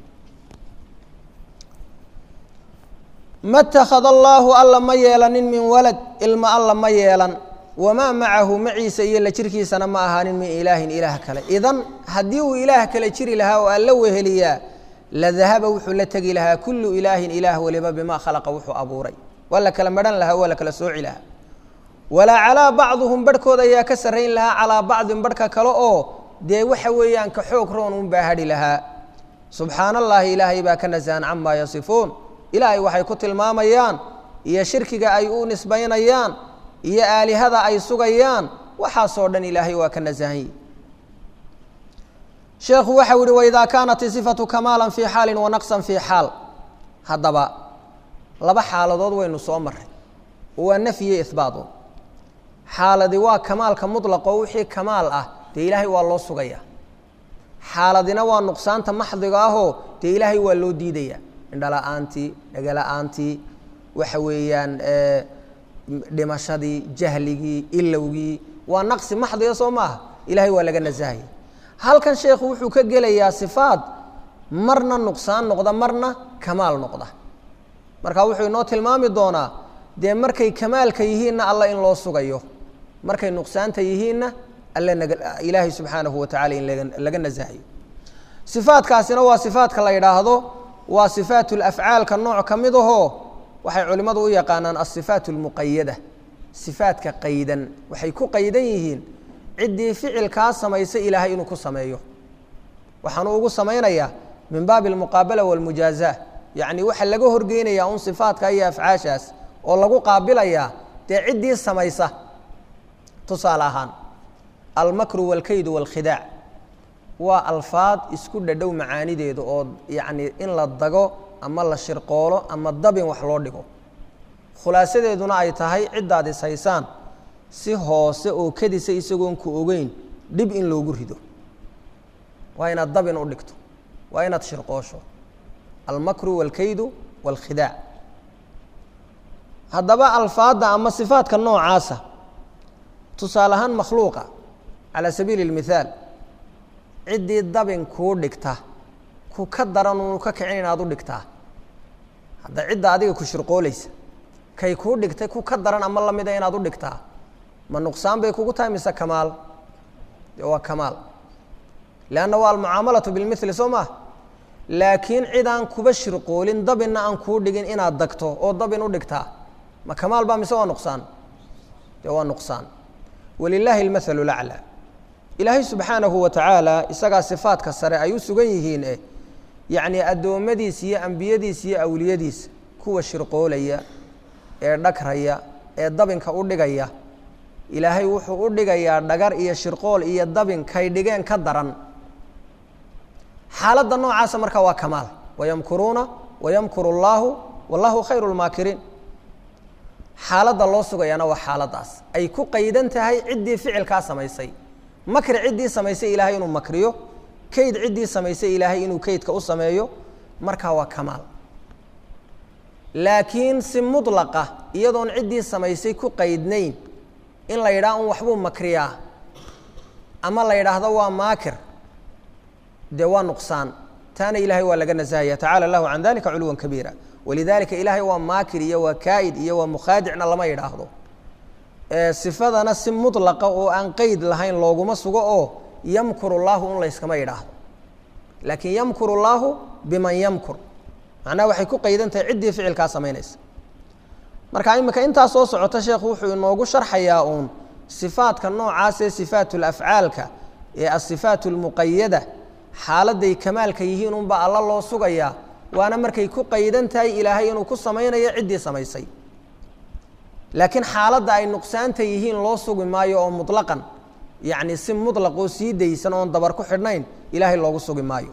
[SPEAKER 1] ma اtakhada allaahu alla ma yeelanin min walad ilma alla ma yeelan wamaa macahu maciisa iyo la jirkiisana ma ahaanin min ilaahin ilaah kale idan haddii uu ilaah kale jiri lahaa oo alla weheliyaa لذهب وحو لتقي لها كل إله إله ولبا بما خلق وحو أبوري ولا كلا مدن لها ولا كلا سوع لها ولا على بعضهم بركو ذا كسرين لها على بعض بركة كلا دي وحويان كحوك رون باهدي لها سبحان الله إلهي باك نزان عما يصفون إلهي وحي كتل ماميان يا شركك أي أونس بينيان يا آلي هذا أي سقيان وحاصوردن إلهي واك نزاهي شيخ وحوري وإذا كانت صفة كمالا في حال ونقصا في حال هذا بقى لبا حال ضد وين صومر ونفي إثباته حال دوا كمال كمطلق وحي كمال أه تي إلهي والله سقيا حال دينا ونقصان تمحضقاه تي إلهي والله ديديا إن لا أنتي نجلا أنتي وحويان أه دمشقي جهلي إلوي ونقص محض يصومه إلهي ولا جن زاهي هل كان شيخ وحوك جليا صفات مرنا نقصان نقطة مرنا كمال نقطة مركا وحوي نوت المام دونا دي مركي كمال كيهينا الله إن الله سجيه مركي نقصان تيهينا الله نجل إلهي سبحانه وتعالى إن لجن زاهي صفات كاسنا وصفات كلا يراهضو وصفات الأفعال كالنوع كمده هو waxay culimadu u yaqaanaan as-sifaat al-muqayyada sifaadka qaydan waxay ku qaydan yihiin cidii ficilka sameeyay ilaahay inuu ku sameeyo waxaanu ugu sameeynayaa min baab al-muqabala wal mujazaa yaani waxa laga horgeynaya un sifaadka iyo afcaashaas oo lagu qaabilaya tii cidii sameeysa tusaalahan al-makru wal kayd wal khidaa wa alfaad isku dhadhow macaanideedu oo yaani in la dago ama la shirqoolo ama dabin wax loo dhigo khulaasadeeduna ay tahay cidaad isaysan si hoose oo kadisa isagoon ku ogeyn dib in loogu rido waa inaad dabin u dhigto waa inaad shirqoosho al-makru wal kaydu wal khidaa hadaba alfaada ama sifaadka noocaasa tusaalahan makhluuqa ala sabiil al-mithaal cidii dabin ku dhigta ku ka daran uu ka kicin inaad u dhigtaa hadda cidda adiga ku shirqoolaysa kay ku dhigtay ku ka daran ama la mid ah inaad u dhigtaa ma nuqsaan bay kugu tahay mise kamaal waa kamaal laana waa muaamalatu bil mithli soma laakiin cidaan kuba shirqoolin dabina aan ku dhigin inaad dagto oo dabin u dhigtaa ma kamaal ba mise waa nuqsaan waa nuqsaan walillahi al-mathalu al-a'la ilaahi subhanahu wa ta'ala isaga sifaadka sare ay u sugan yihiin ee يعني أدومديس يا أنبياديس يا أولياديس كوا شرقوليا إردكريا إردبين كأوردجيا إلهي وحو أوردجيا دجار إيا شرقول إيا الدبين كيدجين كدران حالة النوع عاصمر كوا كمال ويمكرون ويمكر الله والله خير الماكرين حالة الله سجينا وحالة داس أي كو قيدن تهاي عدي فعل كاسم يسي مكر عدي سميسي إلهي إنه مكريو كيد عدي سميسي إلهي إنه كيد كأسميه مركا وكمال لكن سم مطلقة يدون عدي سميسي كو قيدنين إن لا يراهم وحبون مكريا أما لا يراه ذو ماكر دوا نقصان تاني إلهي ولا جن زايا تعالى الله عن ذلك علوا كبيرا ولذلك إلهي وماكر يوا كايد يوا مخادعنا الله ما يراه ذو صفاتنا سم مطلقة وأن قيد لهين لوجو مسوقه يمكر الله أن ليس كما يراه لكن يمكر الله بمن يمكر معناه وحي كو قيدنت عدي فعل كاسمينيس marka imika inta soo socota sheekhu wuxuu inoogu sharxayaa uun sifaadka noocaas ee sifaatul af'aalka ee as-sifaatul muqayyada xaaladay kamaalka yihiin un ba alla loo sugayaa waana markay ku qaydan tahay ilaahay inuu ku sameeyo cidii sameysay laakiin xaaladda ay nuqsaanta yihiin loo sugi maayo oo mutlaqan يعني سم مطلق وسيدي سنون دبر كحرنين إلهي الله سوق مايو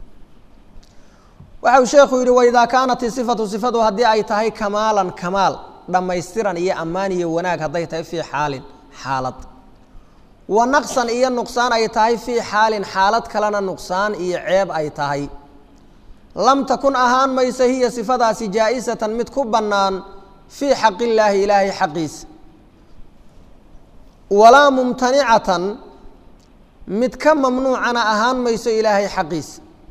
[SPEAKER 1] وحو شيخ يقول وإذا كانت صفة صفته هدي أي تهي كمالا كمال لما يسترن إيا أماني وناك هدي تهي في حال حالة ونقصا إيا النقصان أي تهي في حال حالة كلنا نقصان إيا عيب أي تهي لم تكن أهان ما يسهي صفتها جائزة متكبنان في حق الله إلهي حقيس ولا ممتنعة متكم ممنوعنا أهان ما يسو إلهي حقيس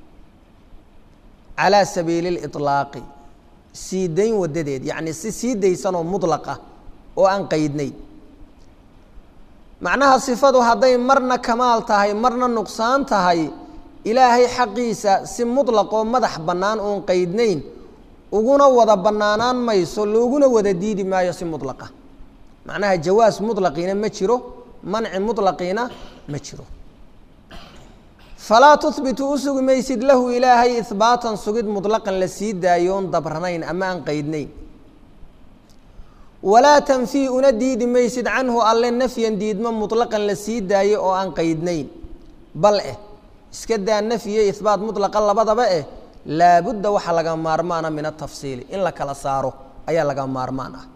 [SPEAKER 1] على سبيل الإطلاق سيدين ودديد يعني سيدي سنو مطلقة وأن قيدني معناها صفته هذين مرنا كمال تهي مرنا نقصان تهي ilaahay xaqiisa si mutlaq oo madax bannaan oon qaydnayn uguna wada bannaanaan mayso looguna wada diidi maayo si mutlaqa macnaha jawaas mutlaqiina ma jiro manci mutlaqiina ma jiro falaa tuhbitu u sugi maysid lahu ilaahay ihbaatan sugid mutlaqan la sii daayoon dabranayn ama aan qaydnayn walaa tanfii una diidi maysid canhu alle nafyan diidmo mutlaqan la sii daayo oo aan qaydnayn bal eh iska daa nafyiyo ihbaat mutlaqa labadaba eh laabudda waxaa laga maarmaana min atafsiili in la kala saaro ayaa laga maarmaan ah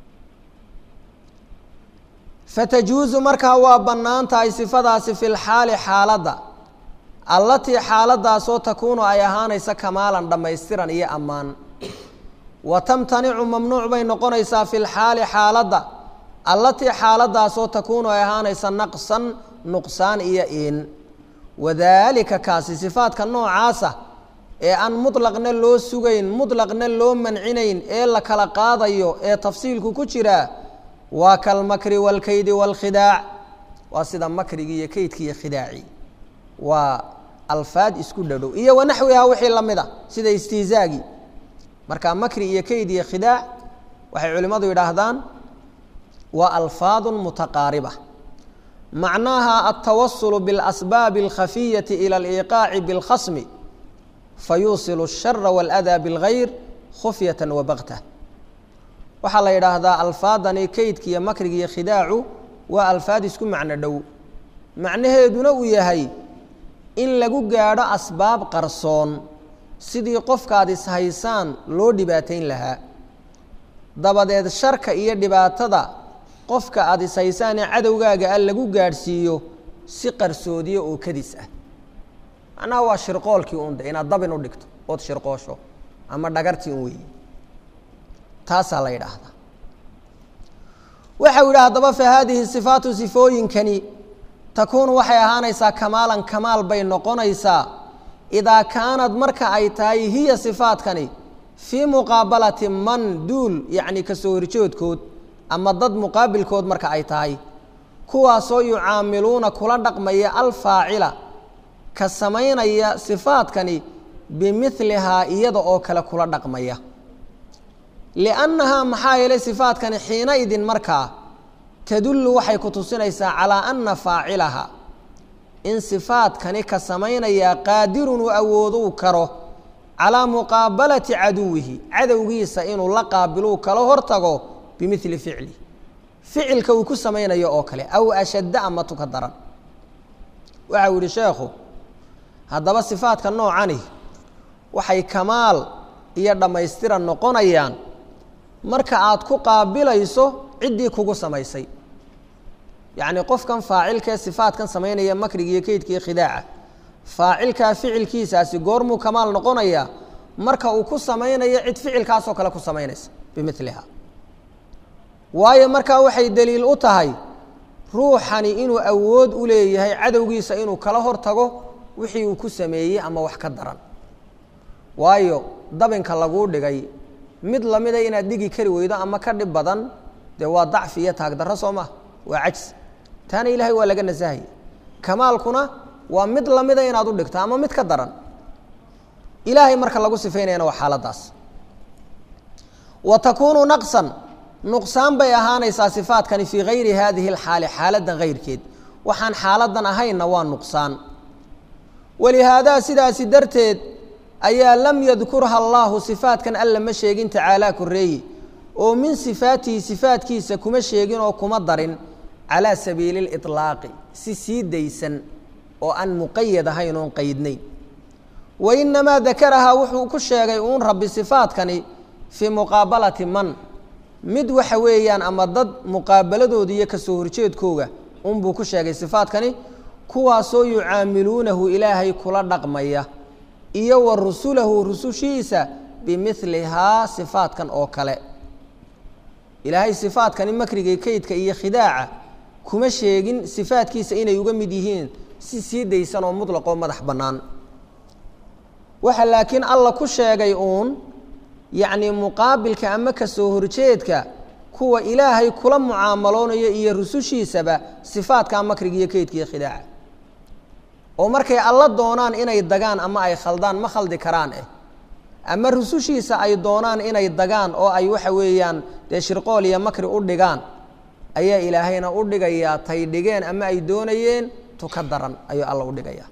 [SPEAKER 1] fatajuusu markaa waa bannaan tahay sifadaasi fi lxaali xaaladda allatii xaaladaasoo takuunu ay ahaanaysa kamaalan dhammaystiran iyo ammaan wa tamtanicu mamnuuc bay noqonaysaa fi lxaali xaaladda allatii xaaladaasoo takuunu ay ahaanaysa naqsan nuqsaan iyo in wadaalika kaasi sifaadka noocaasa ee aan mutlaqna loo sugayn mutlaqna loo mancinayn ee la kala qaadayo ee tafsiilku ku jiraa waa kalmakri waalkaydi waalkhidaac waa sida makrigi iyo kaydki iyo khidaaci waa alfaad isku dhadhow iyo wanaxwihaa wixii la mid a sida istihzaagi marka makri iyo kayd iyo khidaac waxay culimmadu yidhaahdaan waa alfaadun mutaqaariba macnaha altawasulu biاlasbaabi alkhafiyati ila aliiqaaci biاlkhasmi fayuusilu الshara waاlأdaa biاlgayr khufyata wabagta waxaa la yidhaahdaa alfaadani kaydki iyo makriga iyo khidaacu waa alfaad isku macno dhow macnaheeduna uu yahay in lagu gaadho asbaab qarsoon sidii qofkaad ishaysaan loo dhibaatayn lahaa dabadeed sharka iyo dhibaatada qofka aad ishaysaan ee cadowgaaga ah lagu gaadhsiiyo si qarsoodiyo oo kadis ah macnaha waa shirqoolkii unde inaad dabin u dhigto ood shirqoosho ama dhagartii un weeye taasaa la yidhaahdaa waxau yidhi haddaba fa haadihi sifaatu sifooyinkani takuunu waxay ahaanaysaa kamaalan kamaal bay noqonaysaa idaa kaanad marka ay tahay hiya sifaadkani fii muqaabalati man duul yacni kasoo horjoodkood ama dad muqaabilkood marka ay tahay kuwaasoo yucaamiluuna kula dhaqmaya alfaacila ka samaynaya sifaadkani bimilihaa iyada oo kale kula dhaqmaya liannahaa maxaa yeelay sifaadkani xiina idin markaa tadullu waxay ku tusinaysaa calaa anna faacilaha in sifaadkani ka samaynayaa qaadirun uu awooduu karo calaa muqaabalati caduwihi cadowgiisa inuu la qaabiluu kala hortago bimili ficli ficilka uu ku samaynayo oo kale aw ashadda ama tuka daran waxau yihi sheekhu haddaba sifaadka noocani waxay kamaal iyo dhammaystiran noqonayaan marka aad ku qaabilayso ciddii kugu samaysay yacni qofkan faacilkee sifaadkan samaynaya makriga iyo kaydka iyo khidaaca faacilkaa ficilkiisaasi goormuu kamaal noqonayaa marka uu ku samaynayo cid ficilkaasoo kale ku samaynaysa bimiliha waayo markaa waxay daliil u tahay ruuxani inuu awood u leeyahay cadowgiisa inuu kala hortago wixii uu ku sameeyey ama wax ka daran waayo dabinka laguu dhigay mid lamida inaad dhigi kari weydo ama ka dhib badan dee waa dacfi iyo taagdarro soo maha waa cajs taana ilaahay waa laga nasahaya kamaalkuna waa mid lamida inaad u dhigto ama mid ka daran ilaahay marka lagu sifaynayana waa xaaladaas wa takuunu naqsan nuqsaan bay ahaanaysaa sifaadkani fii gayri haadihi alxaali xaaladdan hayrkeed waxaan xaaladdan ahaynna waa nuqsaan walihaadaa sidaasi darteed ayaa lam yadkurha allaahu sifaadkan alla ma sheegin tacaalaa koreeye oo min sifaatihi sifaadkiisa kuma sheegin oo kuma darin calaa sabiili liطlaaqi si sii daysan oo aan muqayad ahayn oon qaydnayn wa inamaa dakarahaa wuxuu ku sheegay uun rabbi sifaadkani fii muqaabalati man mid waxa weeyaan ama dad muqaabaladooda iyo kasoo horjeedkooga unbuu ku sheegay sifaadkani kuwaasoo yucaamiluunahu ilaahay kula dhaqmaya iyo wa rusulahu rusushiisa bimilihaa sifaadkan oo kale ilaahay sifaadkani makriga kaydka iyo khidaaca kuma sheegin sifaadkiisa inay uga mid yihiin si sii daysan oo mutlaqoo madax bannaan waxa laakiin alla ku sheegay uun yacni muqaabilka ama kasoo horjeedka kuwa ilaahay kula mucaamaloonaya iyo rusushiisaba sifaadkaa makriga iyo kaydka iyo khidaaca oo markay alla doonaan inay dagaan ama ay khaldaan ma khaldi karaan eh ama rusushiisa ay doonaan inay dagaan oo ay waxa weeyaan dee shirqool iyo makri u dhigaan ayaa ilaahayna u dhigayaa tay dhigeen ama ay doonayeen tu ka daran ayuu alla u dhigayaa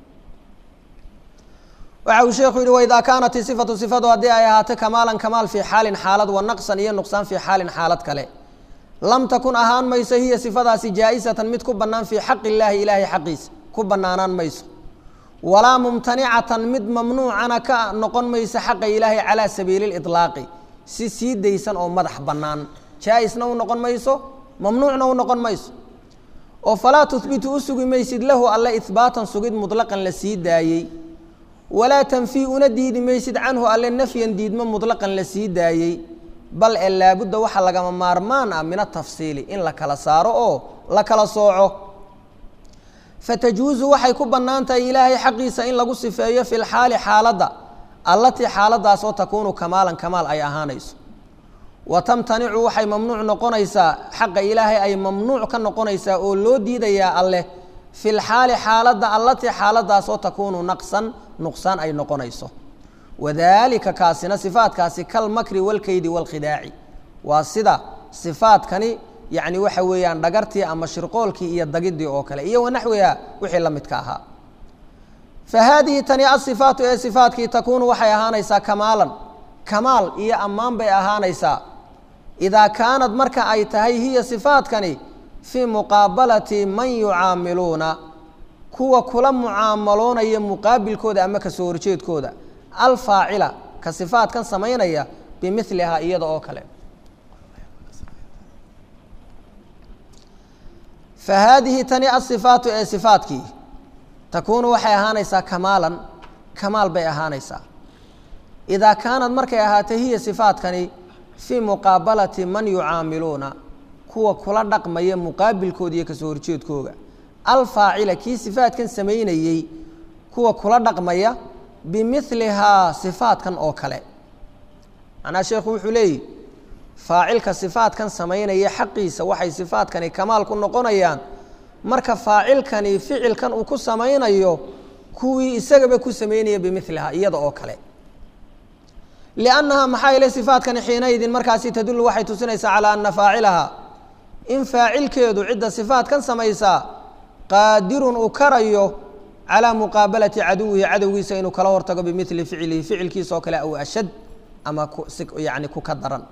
[SPEAKER 1] waxa uu sheekhu yidhi waidaa kaanat sifatu sifadu haddii ay ahaato kamaalan kamaal fii xaalin xaalad wa naqsan iyo nuqsaan fii xaalin xaalad kale lam takun ahaan mayso hiya sifadaasi jaa-isatan mid ku bannaan fii xaqi illaahi ilaahay xaqiisa ku bannaanaan mayso walaa mumtanicatan mid mamnuucana ka noqon mayso xaqa ilaahay calaa sabiili liطlaaqi si sii daysan oo madax bannaan jaa-isna u noqon mayso mamnuucna u noqon mayso oo falaa tuhbitu u sugi maysid lahu alle ihbaatan sugid muطlaqan la sii daayey walaa tanfii una diidi maysid canhu alle nafyan diidmo muطlaqan la sii daayey bal ee laabudda waxaa lagama maarmaan ah min atafsiili in la kala saaro oo la kala sooco fatajuusu waxay ku bannaan tahay ilaahay xaqiisa in lagu sifeeyo fi lxaali xaaladda allatii xaaladaasoo takuunu kamaalan kamaal ay ahaanayso wa tamtanicu waxay mamnuuc noqonaysaa xaqa ilaahay ay mamnuuc ka noqonaysaa oo loo diidayaa alleh fi lxaali xaaladda allatii xaaladaasoo takuunu naqsan nuqsaan ay noqonayso wadaalika kaasina sifaadkaasi kalmakri walkeydi walkhidaaci waa sida sifaadkani yacni waxa weeyaan dhagartii ama shirqoolkii iyo dagiddii oo kale iyo wanaxwiha wixii la midka ahaa fa haadihi tani asifaatu ee sifaadkii takuunu waxay ahaanaysaa kamaalan kamaal iyo ammaan bay ahaanaysaa idaa kaanad marka ay tahay hiya sifaadkani fii muqaabalati man yucaamiluuna kuwa kula mucaamaloonaya muqaabilkooda ama kasoo horjeedkooda alfaacila ka sifaadkan samaynaya bimilihaa iyada oo kale fa haadihi tani asifaatu ee sifaadkii takuunu waxay ahaanaysaa kamaalan kamaal bay ahaanaysaa idaa kaanad markay ahaatay hiya sifaadkani fii muqaabalati man yucaamiluuna kuwa kula dhaqmaya muqaabilkooda iyo kasoo horjeedkooga alfaacila kii sifaadkan samaynayey kuwa kula dhaqmaya bimilihaa sifaadkan oo kale macnaa sheekhu wuxuu leeyihi faacilka sifaadkan samaynaya xaqiisa waxay sifaadkani kamaal ku noqonayaan marka faacilkani ficilkan uu ku samaynayo kuwii isagaba ku samaynaya bimilihaa iyada oo kale liannaha maxaa ile sifaadkani xiinaydin markaasi tadullu waxay tusinaysaa calaa ana faacilaha in faacilkeedu cidda sifaadkan samaysaa qaadirun uu karayo calaa muqaabalati caduwihi cadowgiisa inuu kala hortago bimili ficilihi ficilkiisa oo kale aw ashad ama yani ku ka daran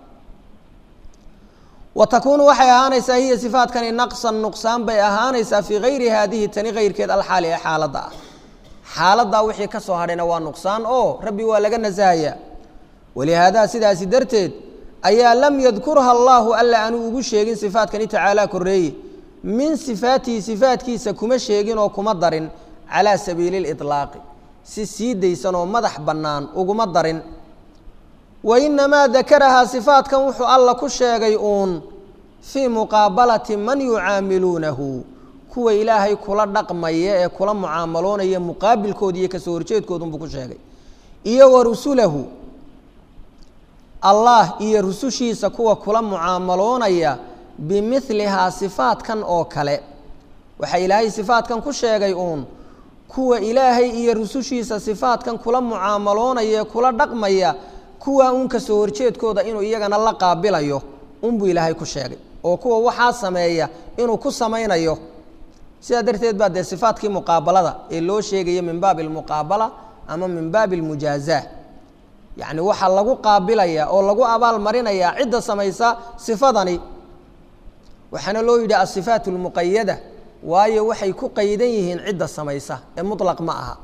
[SPEAKER 1] wa takuunu waxay ahaanaysaa hiya sifaadkani naqsan nuqsaan bay ahaanaysaa fii gayri haadihi tani kayrkeed alxaali ee xaaladda ah xaaladdaa wixii ka soo hadhayna waa nuqsaan oo rabbi waa laga nasahayaa walihaadaa sidaasi darteed ayaa lam yadkurha allaahu alla anuu ugu sheegin sifaadkani tacaalaa koreeye min sifaatihi sifaadkiisa kuma sheegin oo kuma darin calaa sabiili liطlaaqi si sii daysan oo madax bannaan uguma darin wa inamaa dakarahaa sifaadkan wuxuu alla ku sheegay uun fii muqaabalati man yucaamiluunahu kuwa ilaahay kula dhaqmaya ee kula mucaamaloonaya muqaabilkooda iyo kasoo horjeedkoodunbuu ku sheegay iyo wa rusulahu allah iyo rusushiisa kuwa kula mucaamaloonaya bimilihaa sifaadkan oo kale waxaa ilaahay sifaadkan ku sheegay uun kuwa ilaahay iyo rusushiisa sifaadkan kula mucaamaloonaya kula dhaqmaya kuwa uun kasoo horjeedkooda inuu iyagana la qaabilayo unbuu ilaahay ku sheegay oo kuwa waxaa sameeya inuu ku samaynayo sidaa darteed baa dee sifaadkii muqaabalada ee loo sheegaya min baabi almuqaabala ama min baabi almujaazaa yacni waxaa lagu qaabilaya oo lagu abaal marinayaa cidda samaysa sifadani waxaana loo yidhi asifaat almuqayada waayo waxay ku qaydan yihiin cidda samaysa ee muطlaq ma aha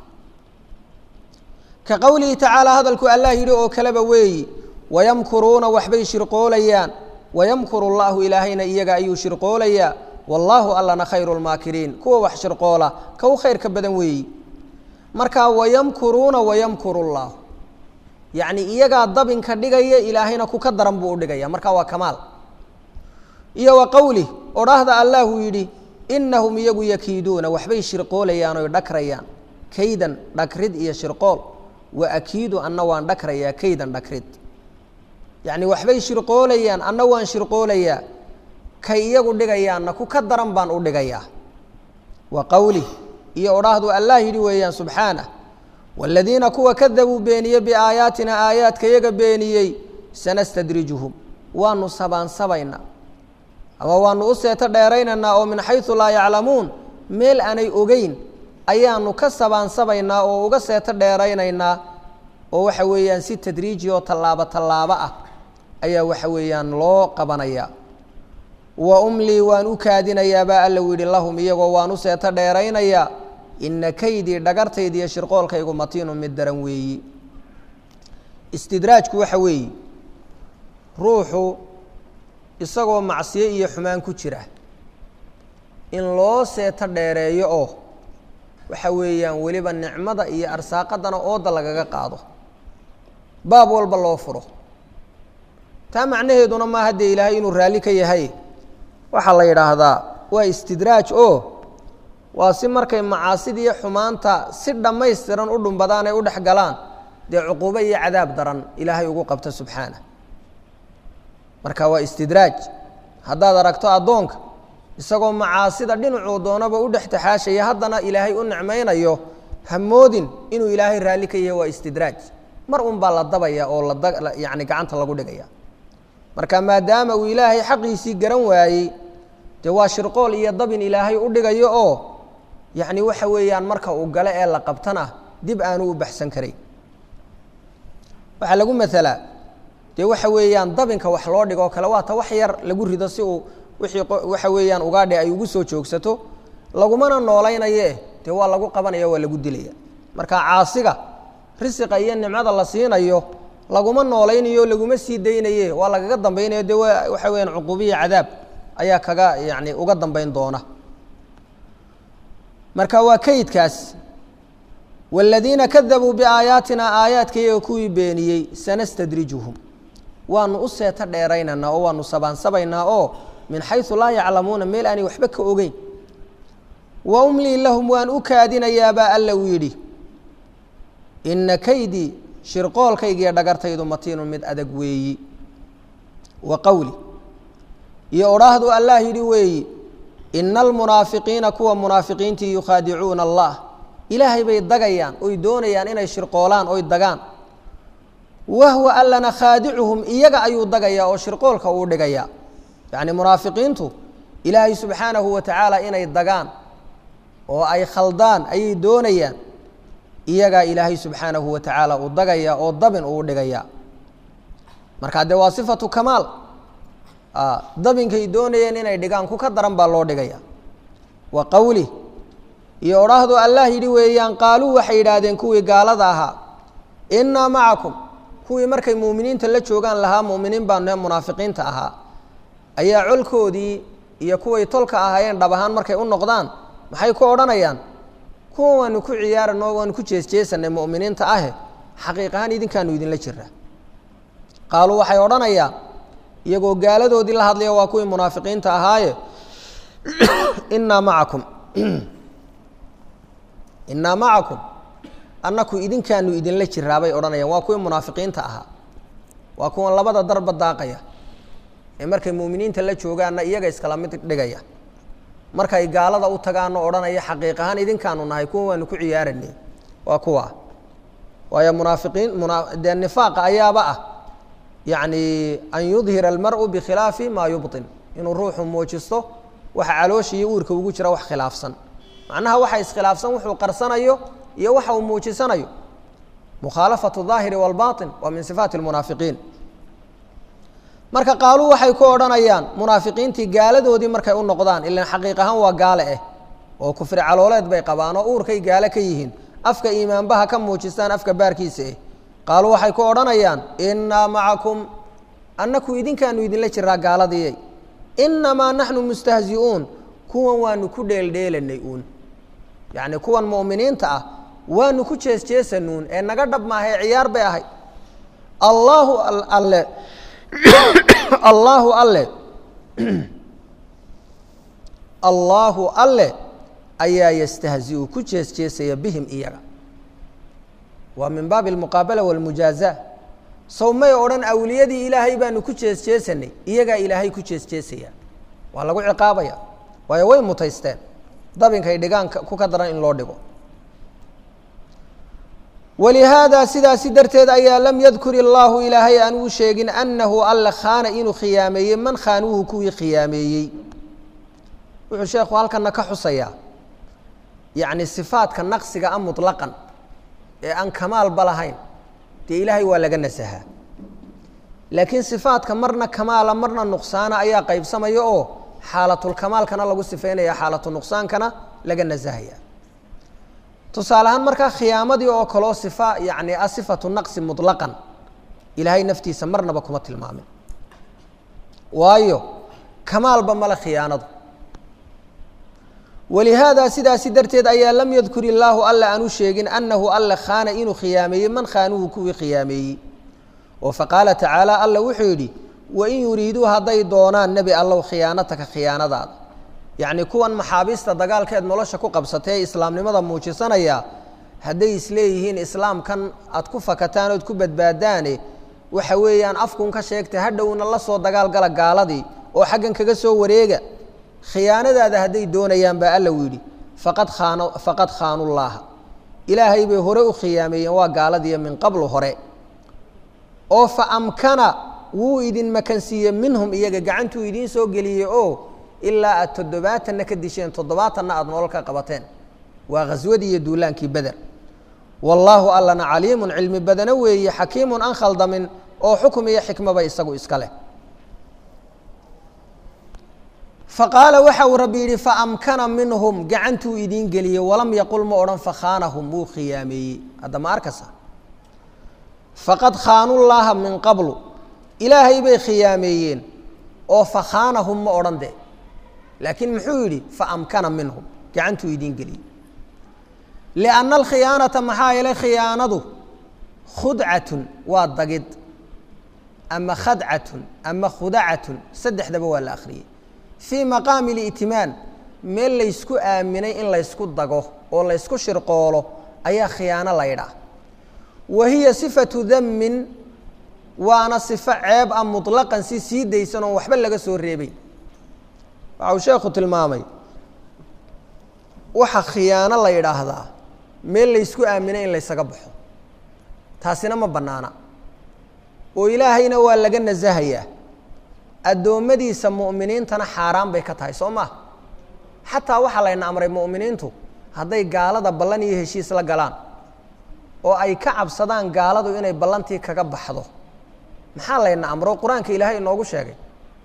[SPEAKER 1] ka qowlihi tacaala hadalku allah yidhi oo kaleba weeyi wayamkuruuna waxbay shirqoolayaan wayamkuru اllahu ilaahayna iyaga ayuu shirqoolayaa wallaahu allana khayru lmaakiriin kuwa wax shirqoola ka u khayrka badan weeyi markaa wayamkuruuna wayamkuru اllah yacni iyagaa dabinka dhigaya ilaahayna ku ka daran buu u dhigaya markaa waa kamaal iyo wa qowlih odhaahda allahu yidhi inahum iyagu yakiiduuna waxbay shirqoolayaan oy dhakrayaan kaydan dhakrid iyo shirqool wa akiidu anna waan dhakrayaa kaydan dhakrid yacni waxbay shirqoolayaan anna waan shirqoolayaa kay iyagu dhigayaanna ku ka daran baan u dhigayaa wa qowlih iyo odhaahdu allah yidhi weeyaan subxaanah waaladiina kuwa kadabuu beeniyey biaayaatina aayaadka yaga beeniyey sanastadrijuhum waanu sabaansabaynaa ama waanu u seeto dheeraynaynaa oo min xaysu laa yaclamuun meel aanay ogeyn ayaanu ka sabaansabaynaa oo uga seeto dheeraynaynaa oo waxa weeyaan si tadriiji oo tallaabo tallaabo ah ayaa waxa weeyaan loo qabanayaa wa umlii waan u kaadinayaa baa alla yidhi lahum iyagoo waan u seeto dheeraynayaa ina kaydii dhagartayda iyo shirqoolkaygu matiinu mid daran weeyi istidraajku waxa weeye ruuxu isagoo macsiyo iyo xumaan ku jira in loo seeto dheereeyo oo waxa weeyaan weliba nicmada iyo arsaaqadana ooda lagaga qaado baab walba loo furo taa macnaheeduna maaha dee ilaahay inuu raalli ka yahay waxaa la yidhaahdaa waa istidraaj oo waa si markay macaasidii iyo xumaanta si dhammaystiran u dhumbadaan ay u dhex galaan dee cuquubo iyo cadaab daran ilaahay ugu qabto subxaanah marka waa istidraaj haddaad aragto addoonka isagoo macaasida dhinacuu doonaba u dhex taxaashaya haddana ilaahay u nicmaynayo hamoodin inuu ilaahay raalli ka yahay waa istidraaj mar un baa la dabaya oo la yacni gacanta lagu dhigaya marka maadaama uu ilaahay xaqiisii garan waayey dee waa shirqool iyo dabin ilaahay u dhigayo oo yacni waxa weeyaan marka uu gale ee la qabtana dib aanu u baxsan karayn waxaa lagu matalaa dee waxa weeyaan dabinka wax loo dhigoo kale waa ta wax yar lagu rido si uu wixii waxa weeyaan ugaadhe ay ugu soo joogsato lagumana noolaynaye dee waa lagu qabanaya waa lagu dilaya marka caasiga risiqa iyo nimcada la siinayo laguma noolaynayo laguma sii daynaye waa lagaga dambaynayo dee waxa weeyaan cuquubiya cadaab ayaa kaga yacni uga dambayn doona marka waa kaydkaas waaladiina kadabuu biaayaatina aayaadka iyaga kuwii beeniyey sanastadrijuhum waanu u seeto dheeraynaynaa oo waanu sabaansabaynaa oo min xaysu laa yaclamuuna meel aanay waxba ka ogeyn wa umlii lahum waan u kaadinayaabaa alla uu yidhi ina kaydii shirqoolkaygiiyo dhagartaydu matiinu mid adag weeyi wa qowli iyo odhaahdu allah yidhi weeyi ina almunaafiqiina kuwa munaafiqiintii yukhaadicuuna allah ilaahay bay dagayaan oy doonayaan inay shirqoolaan oy dagaan wahwa allana khaadicuhum iyaga ayuu dagayaa oo shirqoolka uu dhigayaa yacni munaafiqiintu ilaahay subxaanahu wa tacaala inay dagaan oo ay khaldaan ayay doonayaan iyagaa ilaahay subxaanahu wa tacaala uu dagayaa oo dabin uu dhigayaa markaa dee waa sifatu kamaal dabinkay doonayeen inay dhigaan ku ka daran baa loo dhigaya wa qowli iyo odhaahdu allah yidhi weeyaan qaaluu waxay yidhaahdeen kuwii gaalada ahaa innaa macakum kuwii markay muuminiinta la joogaan lahaa mu'miniin baanu munaafiqiinta ahaa ayaa colkoodii iyo kuway tolka ahaayeen dhab ahaan markay u noqdaan maxay ku odhanayaan kuwa waanu ku ciyaarano waanu ku jeesjeesanay mu'miniinta ahe xaqiiq ahaan idinkaanu idinla jiraa qaaluu waxay odhanayaan iyagoo gaaladoodii la hadlaya waa kuwii munaafiqiinta ahaaye innaa macakum innaa macakum annaku idinkaanu idinla jiraa bay odhanayaan waa kuwii munaafiqiinta ahaa waa kuwan labada darba daaqaya ee markay muuminiinta la joogaanna iyaga iskala mid dhigaya markay gaalada u tagaano odhanaya xaqiiq ahaan idinkaanu nahay kuwa waanu ku ciyaaranay waa kuwa waayo munaafiqiin dee nifaaqa ayaaba ah yacni an yudhira almar'u bikhilaafi maa yubtin inuu ruuxu muujisto waxa calooshi iyo uurka ugu jira wax khilaafsan macnaha waxa iskhilaafsan wuxuu qarsanayo iyo waxa uu muujisanayo mukhaalafatu daahiri walbaatin waa min sifaati almunaafiqiin marka qaaluu waxay ku odhanayaan munaafiqiintii gaaladoodii markay u noqdaan ilaan xaqiiq ahaan waa gaale ah oo kufri calooleed bay qabaan oo uurkay gaale ka yihiin afka iimaanbaha ka muujistaan afka baarkiisa eh qaaluu waxay ku odhanayaan innaa macakum annaku idinkaanu idinla jiraa gaaladii innamaa naxnu mustahzi'uun kuwan waanu ku dheeldheelanay uun yacni kuwan mu'miniinta ah waanu ku jeesjeesanuun ee naga dhab maahee ciyaar bay ahay allaahu alle allaahu alle allaahu alle ayaa yastahzi'u ku jeesjeesaya bihim iyaga waa min baabi almuqaabala walmujaaza sow may odhan awliyadii ilaahay baanu ku jeesjeesanay iyagaa ilaahay ku jeesjeesaya waa lagu ciqaabaya waayo way mutaysteen dabinkay dhigaan ku ka daran in loo dhigo walihaada sidaasi darteed ayaa lam yadkur illaahu ilaahay aan uu sheegin annahu alla khaana inuu khiyaameeyey man khaanuuhu kuwii khiyaameeyey wuxuu sheekhu halkana ka xusayaa yacni sifaadka naqsiga a muطlaqan ee aan kamaalba lahayn dee ilaahay waa laga nasahaa laakiin sifaadka marna kamaala marna nuqsaana ayaa qaybsamaya oo xaalatulkamaalkana lagu sifeynaya xaalatu nuqsaankana laga nasahaya tusaale ahaan markaa khiyaamadii oo kaloo sifa yacni a sifatu naqsi muطlaqan ilaahay naftiisa marnaba kuma tilmaamin waayo kamaalba male khiyaanadu walihaada sidaasi darteed ayaa lam yadkur illaahu alla aan u sheegin annahu alla khaana inuu khiyaameeyey man khaanuhu kuwii khiyaameeyey oo faqaala tacaala alla wuxuu yidhi wain yuriiduu hadday doonaan nebi allow khiyaanataka khiyaanadaada yacni kuwan maxaabiista dagaalkeed nolosha ku qabsatee islaamnimada muujisanaya hadday isleeyihiin islaamkan aad ku fakataan ood ku badbaadaane waxa weeyaan afkun ka sheegtay hadhowna la soo dagaalgala gaaladii oo xaggan kaga soo wareega khiyaanadaada hadday doonayaan baa alla u yidhi faqad khaan faqad khaanullaaha ilaahay bay hore u khiyaameeyeen waa gaaladiiyo min qablu hore oo fa amkana wuu idin makansiiyey minhum iyaga gacantuu idiin soo geliyey oo ilaa aad toddobaatanna ka disheen toddobaatanna aada nolol ka qabateen waa khaswadii iyo duulaankii beder wallaahu allana caliimun cilmi badana weeye xakiimun aan khaldamin oo xukum iyo xikmaba isagu iska leh faqaala waxa uu rabbi yidhi faamkana minhum gacantuu idiin geliyey walam yaqul ma odhan fakhaanahum wuu khiyaameeyey hadda ma arkasa faqad khaanullaaha min qablu ilaahay bay khiyaameeyeen oo fakhaanahum ma odhan de laakiin muxuu yidhi faamkana minhum gacantuu idiin geliyey lianna alkhiyaanata maxaa yeelay khiyaanadu khudcatun waa dagid ama khadcatun ama khudacatun saddexdaba waa la akhriyey fii maqaami li'timaan meel laysku aaminay in laysku dago oo laysku shirqoolo ayaa khiyaano la ydhaah wa hiya sifatu damin waana sifo ceeb ah muطlaqan si sii daysan oon waxba laga soo reebay waxa uu sheekhu tilmaamay waxa khiyaano la yidhaahdaa meel laysku aaminay in laysaga baxo taasina ma bannaana oo ilaahayna waa laga nasahayaa addoommadiisa mu'miniintana xaaraan bay ka tahay soo maha xataa waxaa layna amray mu'miniintu hadday gaalada ballan iyo heshiis la galaan oo ay ka cabsadaan gaaladu inay ballantii kaga baxdo maxaa layna amro qur-aanka ilaahay inoogu sheegay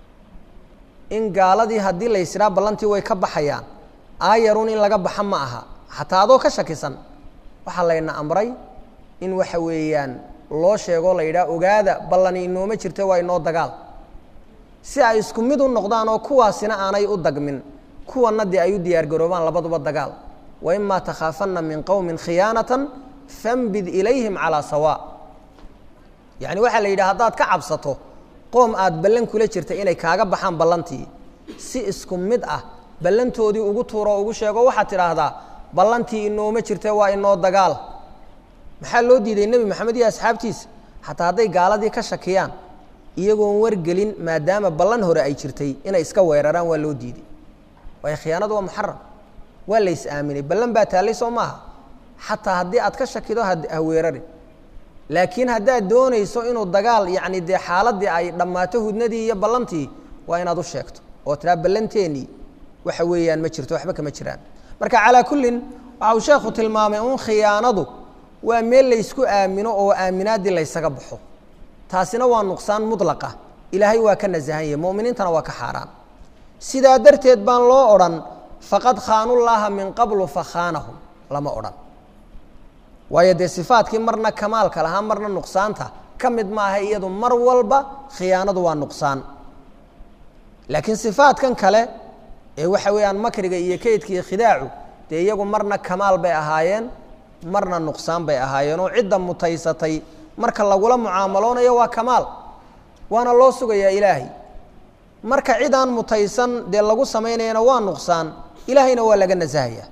[SPEAKER 1] in gaaladii haddii laysidhaa ballantii way ka baxayaan aayarun in laga baxa ma aha xataa adoo ka shakisan waxaa layna amray in waxa weeyaan loo sheegoo la yidhaha ogaada ballani inooma jirta waa inoo dagaal si ay isku mid u noqdaan oo kuwaasina aanay u dagmin kuwana dee ay u diyaargaroobaan labaduba dagaal wa imaa takhaafanna min qowmin khiyaanatan fambid ilayhim calaa sawaa yacni waxaa la yidhaha haddaad ka cabsato qoom aad ballan kula jirta inay kaaga baxaan ballantii si isku mid ah ballantoodii ugu tuuro o ugu sheego waxaad tidhaahdaa ballantii inooma jirta waa inoo dagaal maxaa loo diiday nebi maxamed iyo asxaabtiisa xataa hadday gaaladii ka shakiyaan iyagoon wargelin maadaama ballan hore ay jirtay inay iska weeraraan waa loo diiday waayo khiyaanadu waa muxaram waa lays aaminay ballan baa taallay soo maaha xataa haddii aad ka shakido ha weerarin laakiin haddaad doonayso inuu dagaal yacni dee xaaladdii ay dhammaato hudnadii iyo ballantii waa inaad u sheegto oo tiraa ballanteenii waxa weeyaan ma jirto waxba kama jiraan marka calaa kullin waxa uu sheekhu tilmaamay uun khiyaanadu waa meel laysku aamino oo aaminaaddii laysaga baxo taasina waa nuqsaan mudlaqa ilaahay waa ka nasahan yahay mu'miniintana waa ka xaaraan sidaa darteed baan loo odhan faqad khaanullaaha min qablu fakhaanahum lama odhan waayo dee sifaadkii marna kamaalka lahaa marna nuqsaanta ka mid maaha iyadu mar walba khiyaanadu waa nuqsaan laakiin sifaadkan kale ee waxa weeyaan makriga iyo kaydka iyo khidaacu dee iyagu marna kamaal bay ahaayeen marna nuqsaan bay ahaayeen oo cidda mutaysatay marka lagula mucaamaloonayo waa kamaal waana loo sugayaa ilaahay marka cid aan mutaysan dee lagu samaynayana waa nuqsaan ilaahayna waa laga nasahaya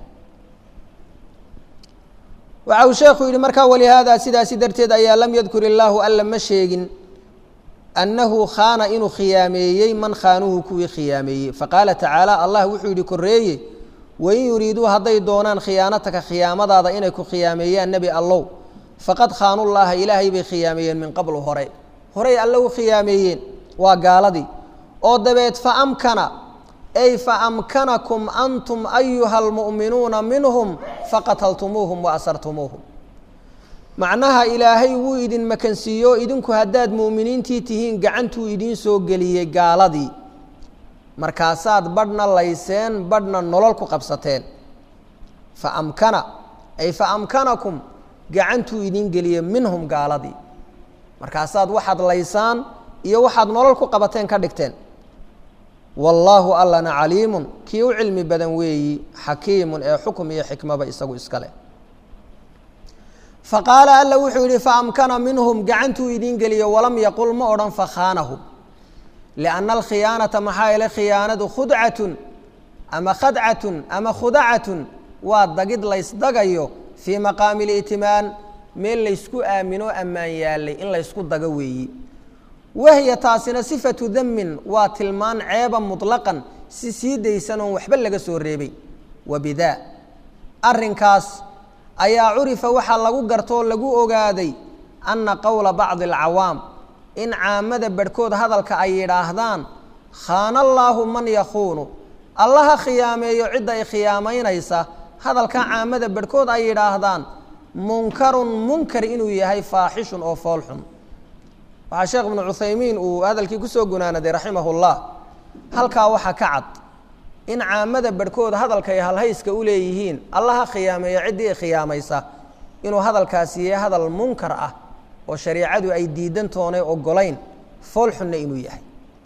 [SPEAKER 1] waxa uu sheekhu yidhi markaa walihaada sidaasi darteed ayaa lam yadkur illaahu alla ma sheegin annahu khaana inuu khiyaameeyey man khaanuhu kuwii khiyaameeyey faqaala tacaala allah wuxuu yidhi koreeye wain yuriiduu hadday doonaan khiyaanataka khiyaamadaada inay ku khiyaameeyaan nebi allow faqad khaanullaaha ilaahay bay khiyaameeyeen min qablu hore horey alle u khiyaameeyeen waa gaaladii oo dabeed fa amkana ay fa amkanakum antum ayuha almu'minuuna minhum faqataltumuuhum wa asartumuuhum macnaha ilaahay wuu idin makansiiyo idinku haddaad mu'miniintii tihiin gacantuu idiin soo geliyey gaaladii markaasaad badhna layseen badhna nolol ku qabsateen fa amkana ay fa amkanakum gacantuu idiin geliyey minhum gaaladii markaasaad waxaad laysaan iyo waxaad nolol ku qabateen ka dhigteen wallaahu allana caliimun kii u cilmi badan weeyi xakiimun ee xukum iyo xikmaba isagu iska leh faqaala alla wuxuu yidhi faamkana minhum gacantuu idiin geliyo walam yaqul ma odhan fakhaanahum lianna alkhiyaanata maxaa yeele khiyaanadu khudcatun ama khadcatun ama khudacatun waa dagid laysdagayo fii maqaami li'timaan meel laysku aamino ammaan yaallay in laysku dago weeyi wahiya taasina sifatu damin waa tilmaan ceeba muطlaqan si sii daysan oon waxba laga soo reebay wabidaa arrinkaas ayaa curifa waxaa lagu gartoo lagu ogaaday anna qowla bacdi alcawaam in caamada barhkood hadalka ay yidhaahdaan khaana allaahu man yakhuunu allaha khiyaameeyo cidda ay khiyaamaynaysa hadalka caamada barhkood ay yidhaahdaan munkarun munkar inuu yahay faaxishun oo foolxun waxaa sheekh ibnu cuthaymiin uu hadalkii kusoo gunaanaday raximahullah halkaa waxaa ka cad in caamada barhkood hadalka ay halhayska u leeyihiin allaha khiyaameeyo ciddii ay khiyaamaysa inuu hadalkaasi yahay hadal munkar ah oo shariicadu ay diidan toonay ogolayn foolxunna inuu yahay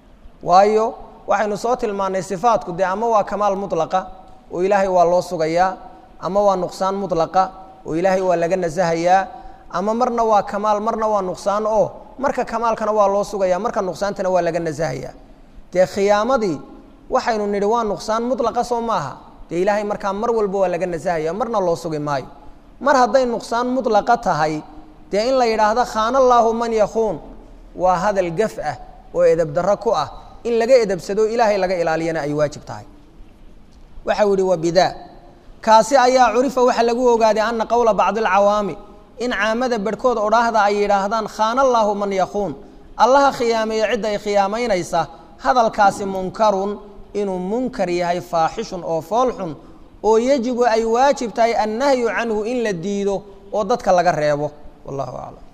[SPEAKER 1] waayo waxaynu soo tilmaannay sifaatku dee ama waa kamaal mutlaqa oo ilaahay waa loo sugayaa ama waa nuqsaan mutlaqa oo ilaahay waa laga nasahayaa ama marna waa kamaal marna waa nuqsaan oo marka kamaalkana waa loo sugayaa marka nuqsaantana waa laga nasahayaa dee khiyaamadii waxaynu nidhi waa nuqsaan mutlaqa soo maaha dee ilaahay markaa mar walba waa laga nasahaya marna loo sugi maayo mar hadday nuqsaan mutlaqa tahay dee in la yidhaahdo khaana allaahu man yakhuun waa hadal gaf ah oo edeb darro ku ah in laga edebsado ilaahay laga ilaaliyana ay waajib tahay waxau yihi wabidaa kaasi ayaa curifa waxa lagu ogaaday ana qowla bacdi alcawaami in caamada barhkood odhaahda ay yidhaahdaan khaana allaahu man yakhuun allaha khiyaameeyo cidda ay khiyaamaynaysa hadalkaasi munkarun inuu munkar yahay faaxishun oo foolxun oo yejibu ay waajib tahay annahyu canhu in la diido oo dadka laga reebo wallahu aclam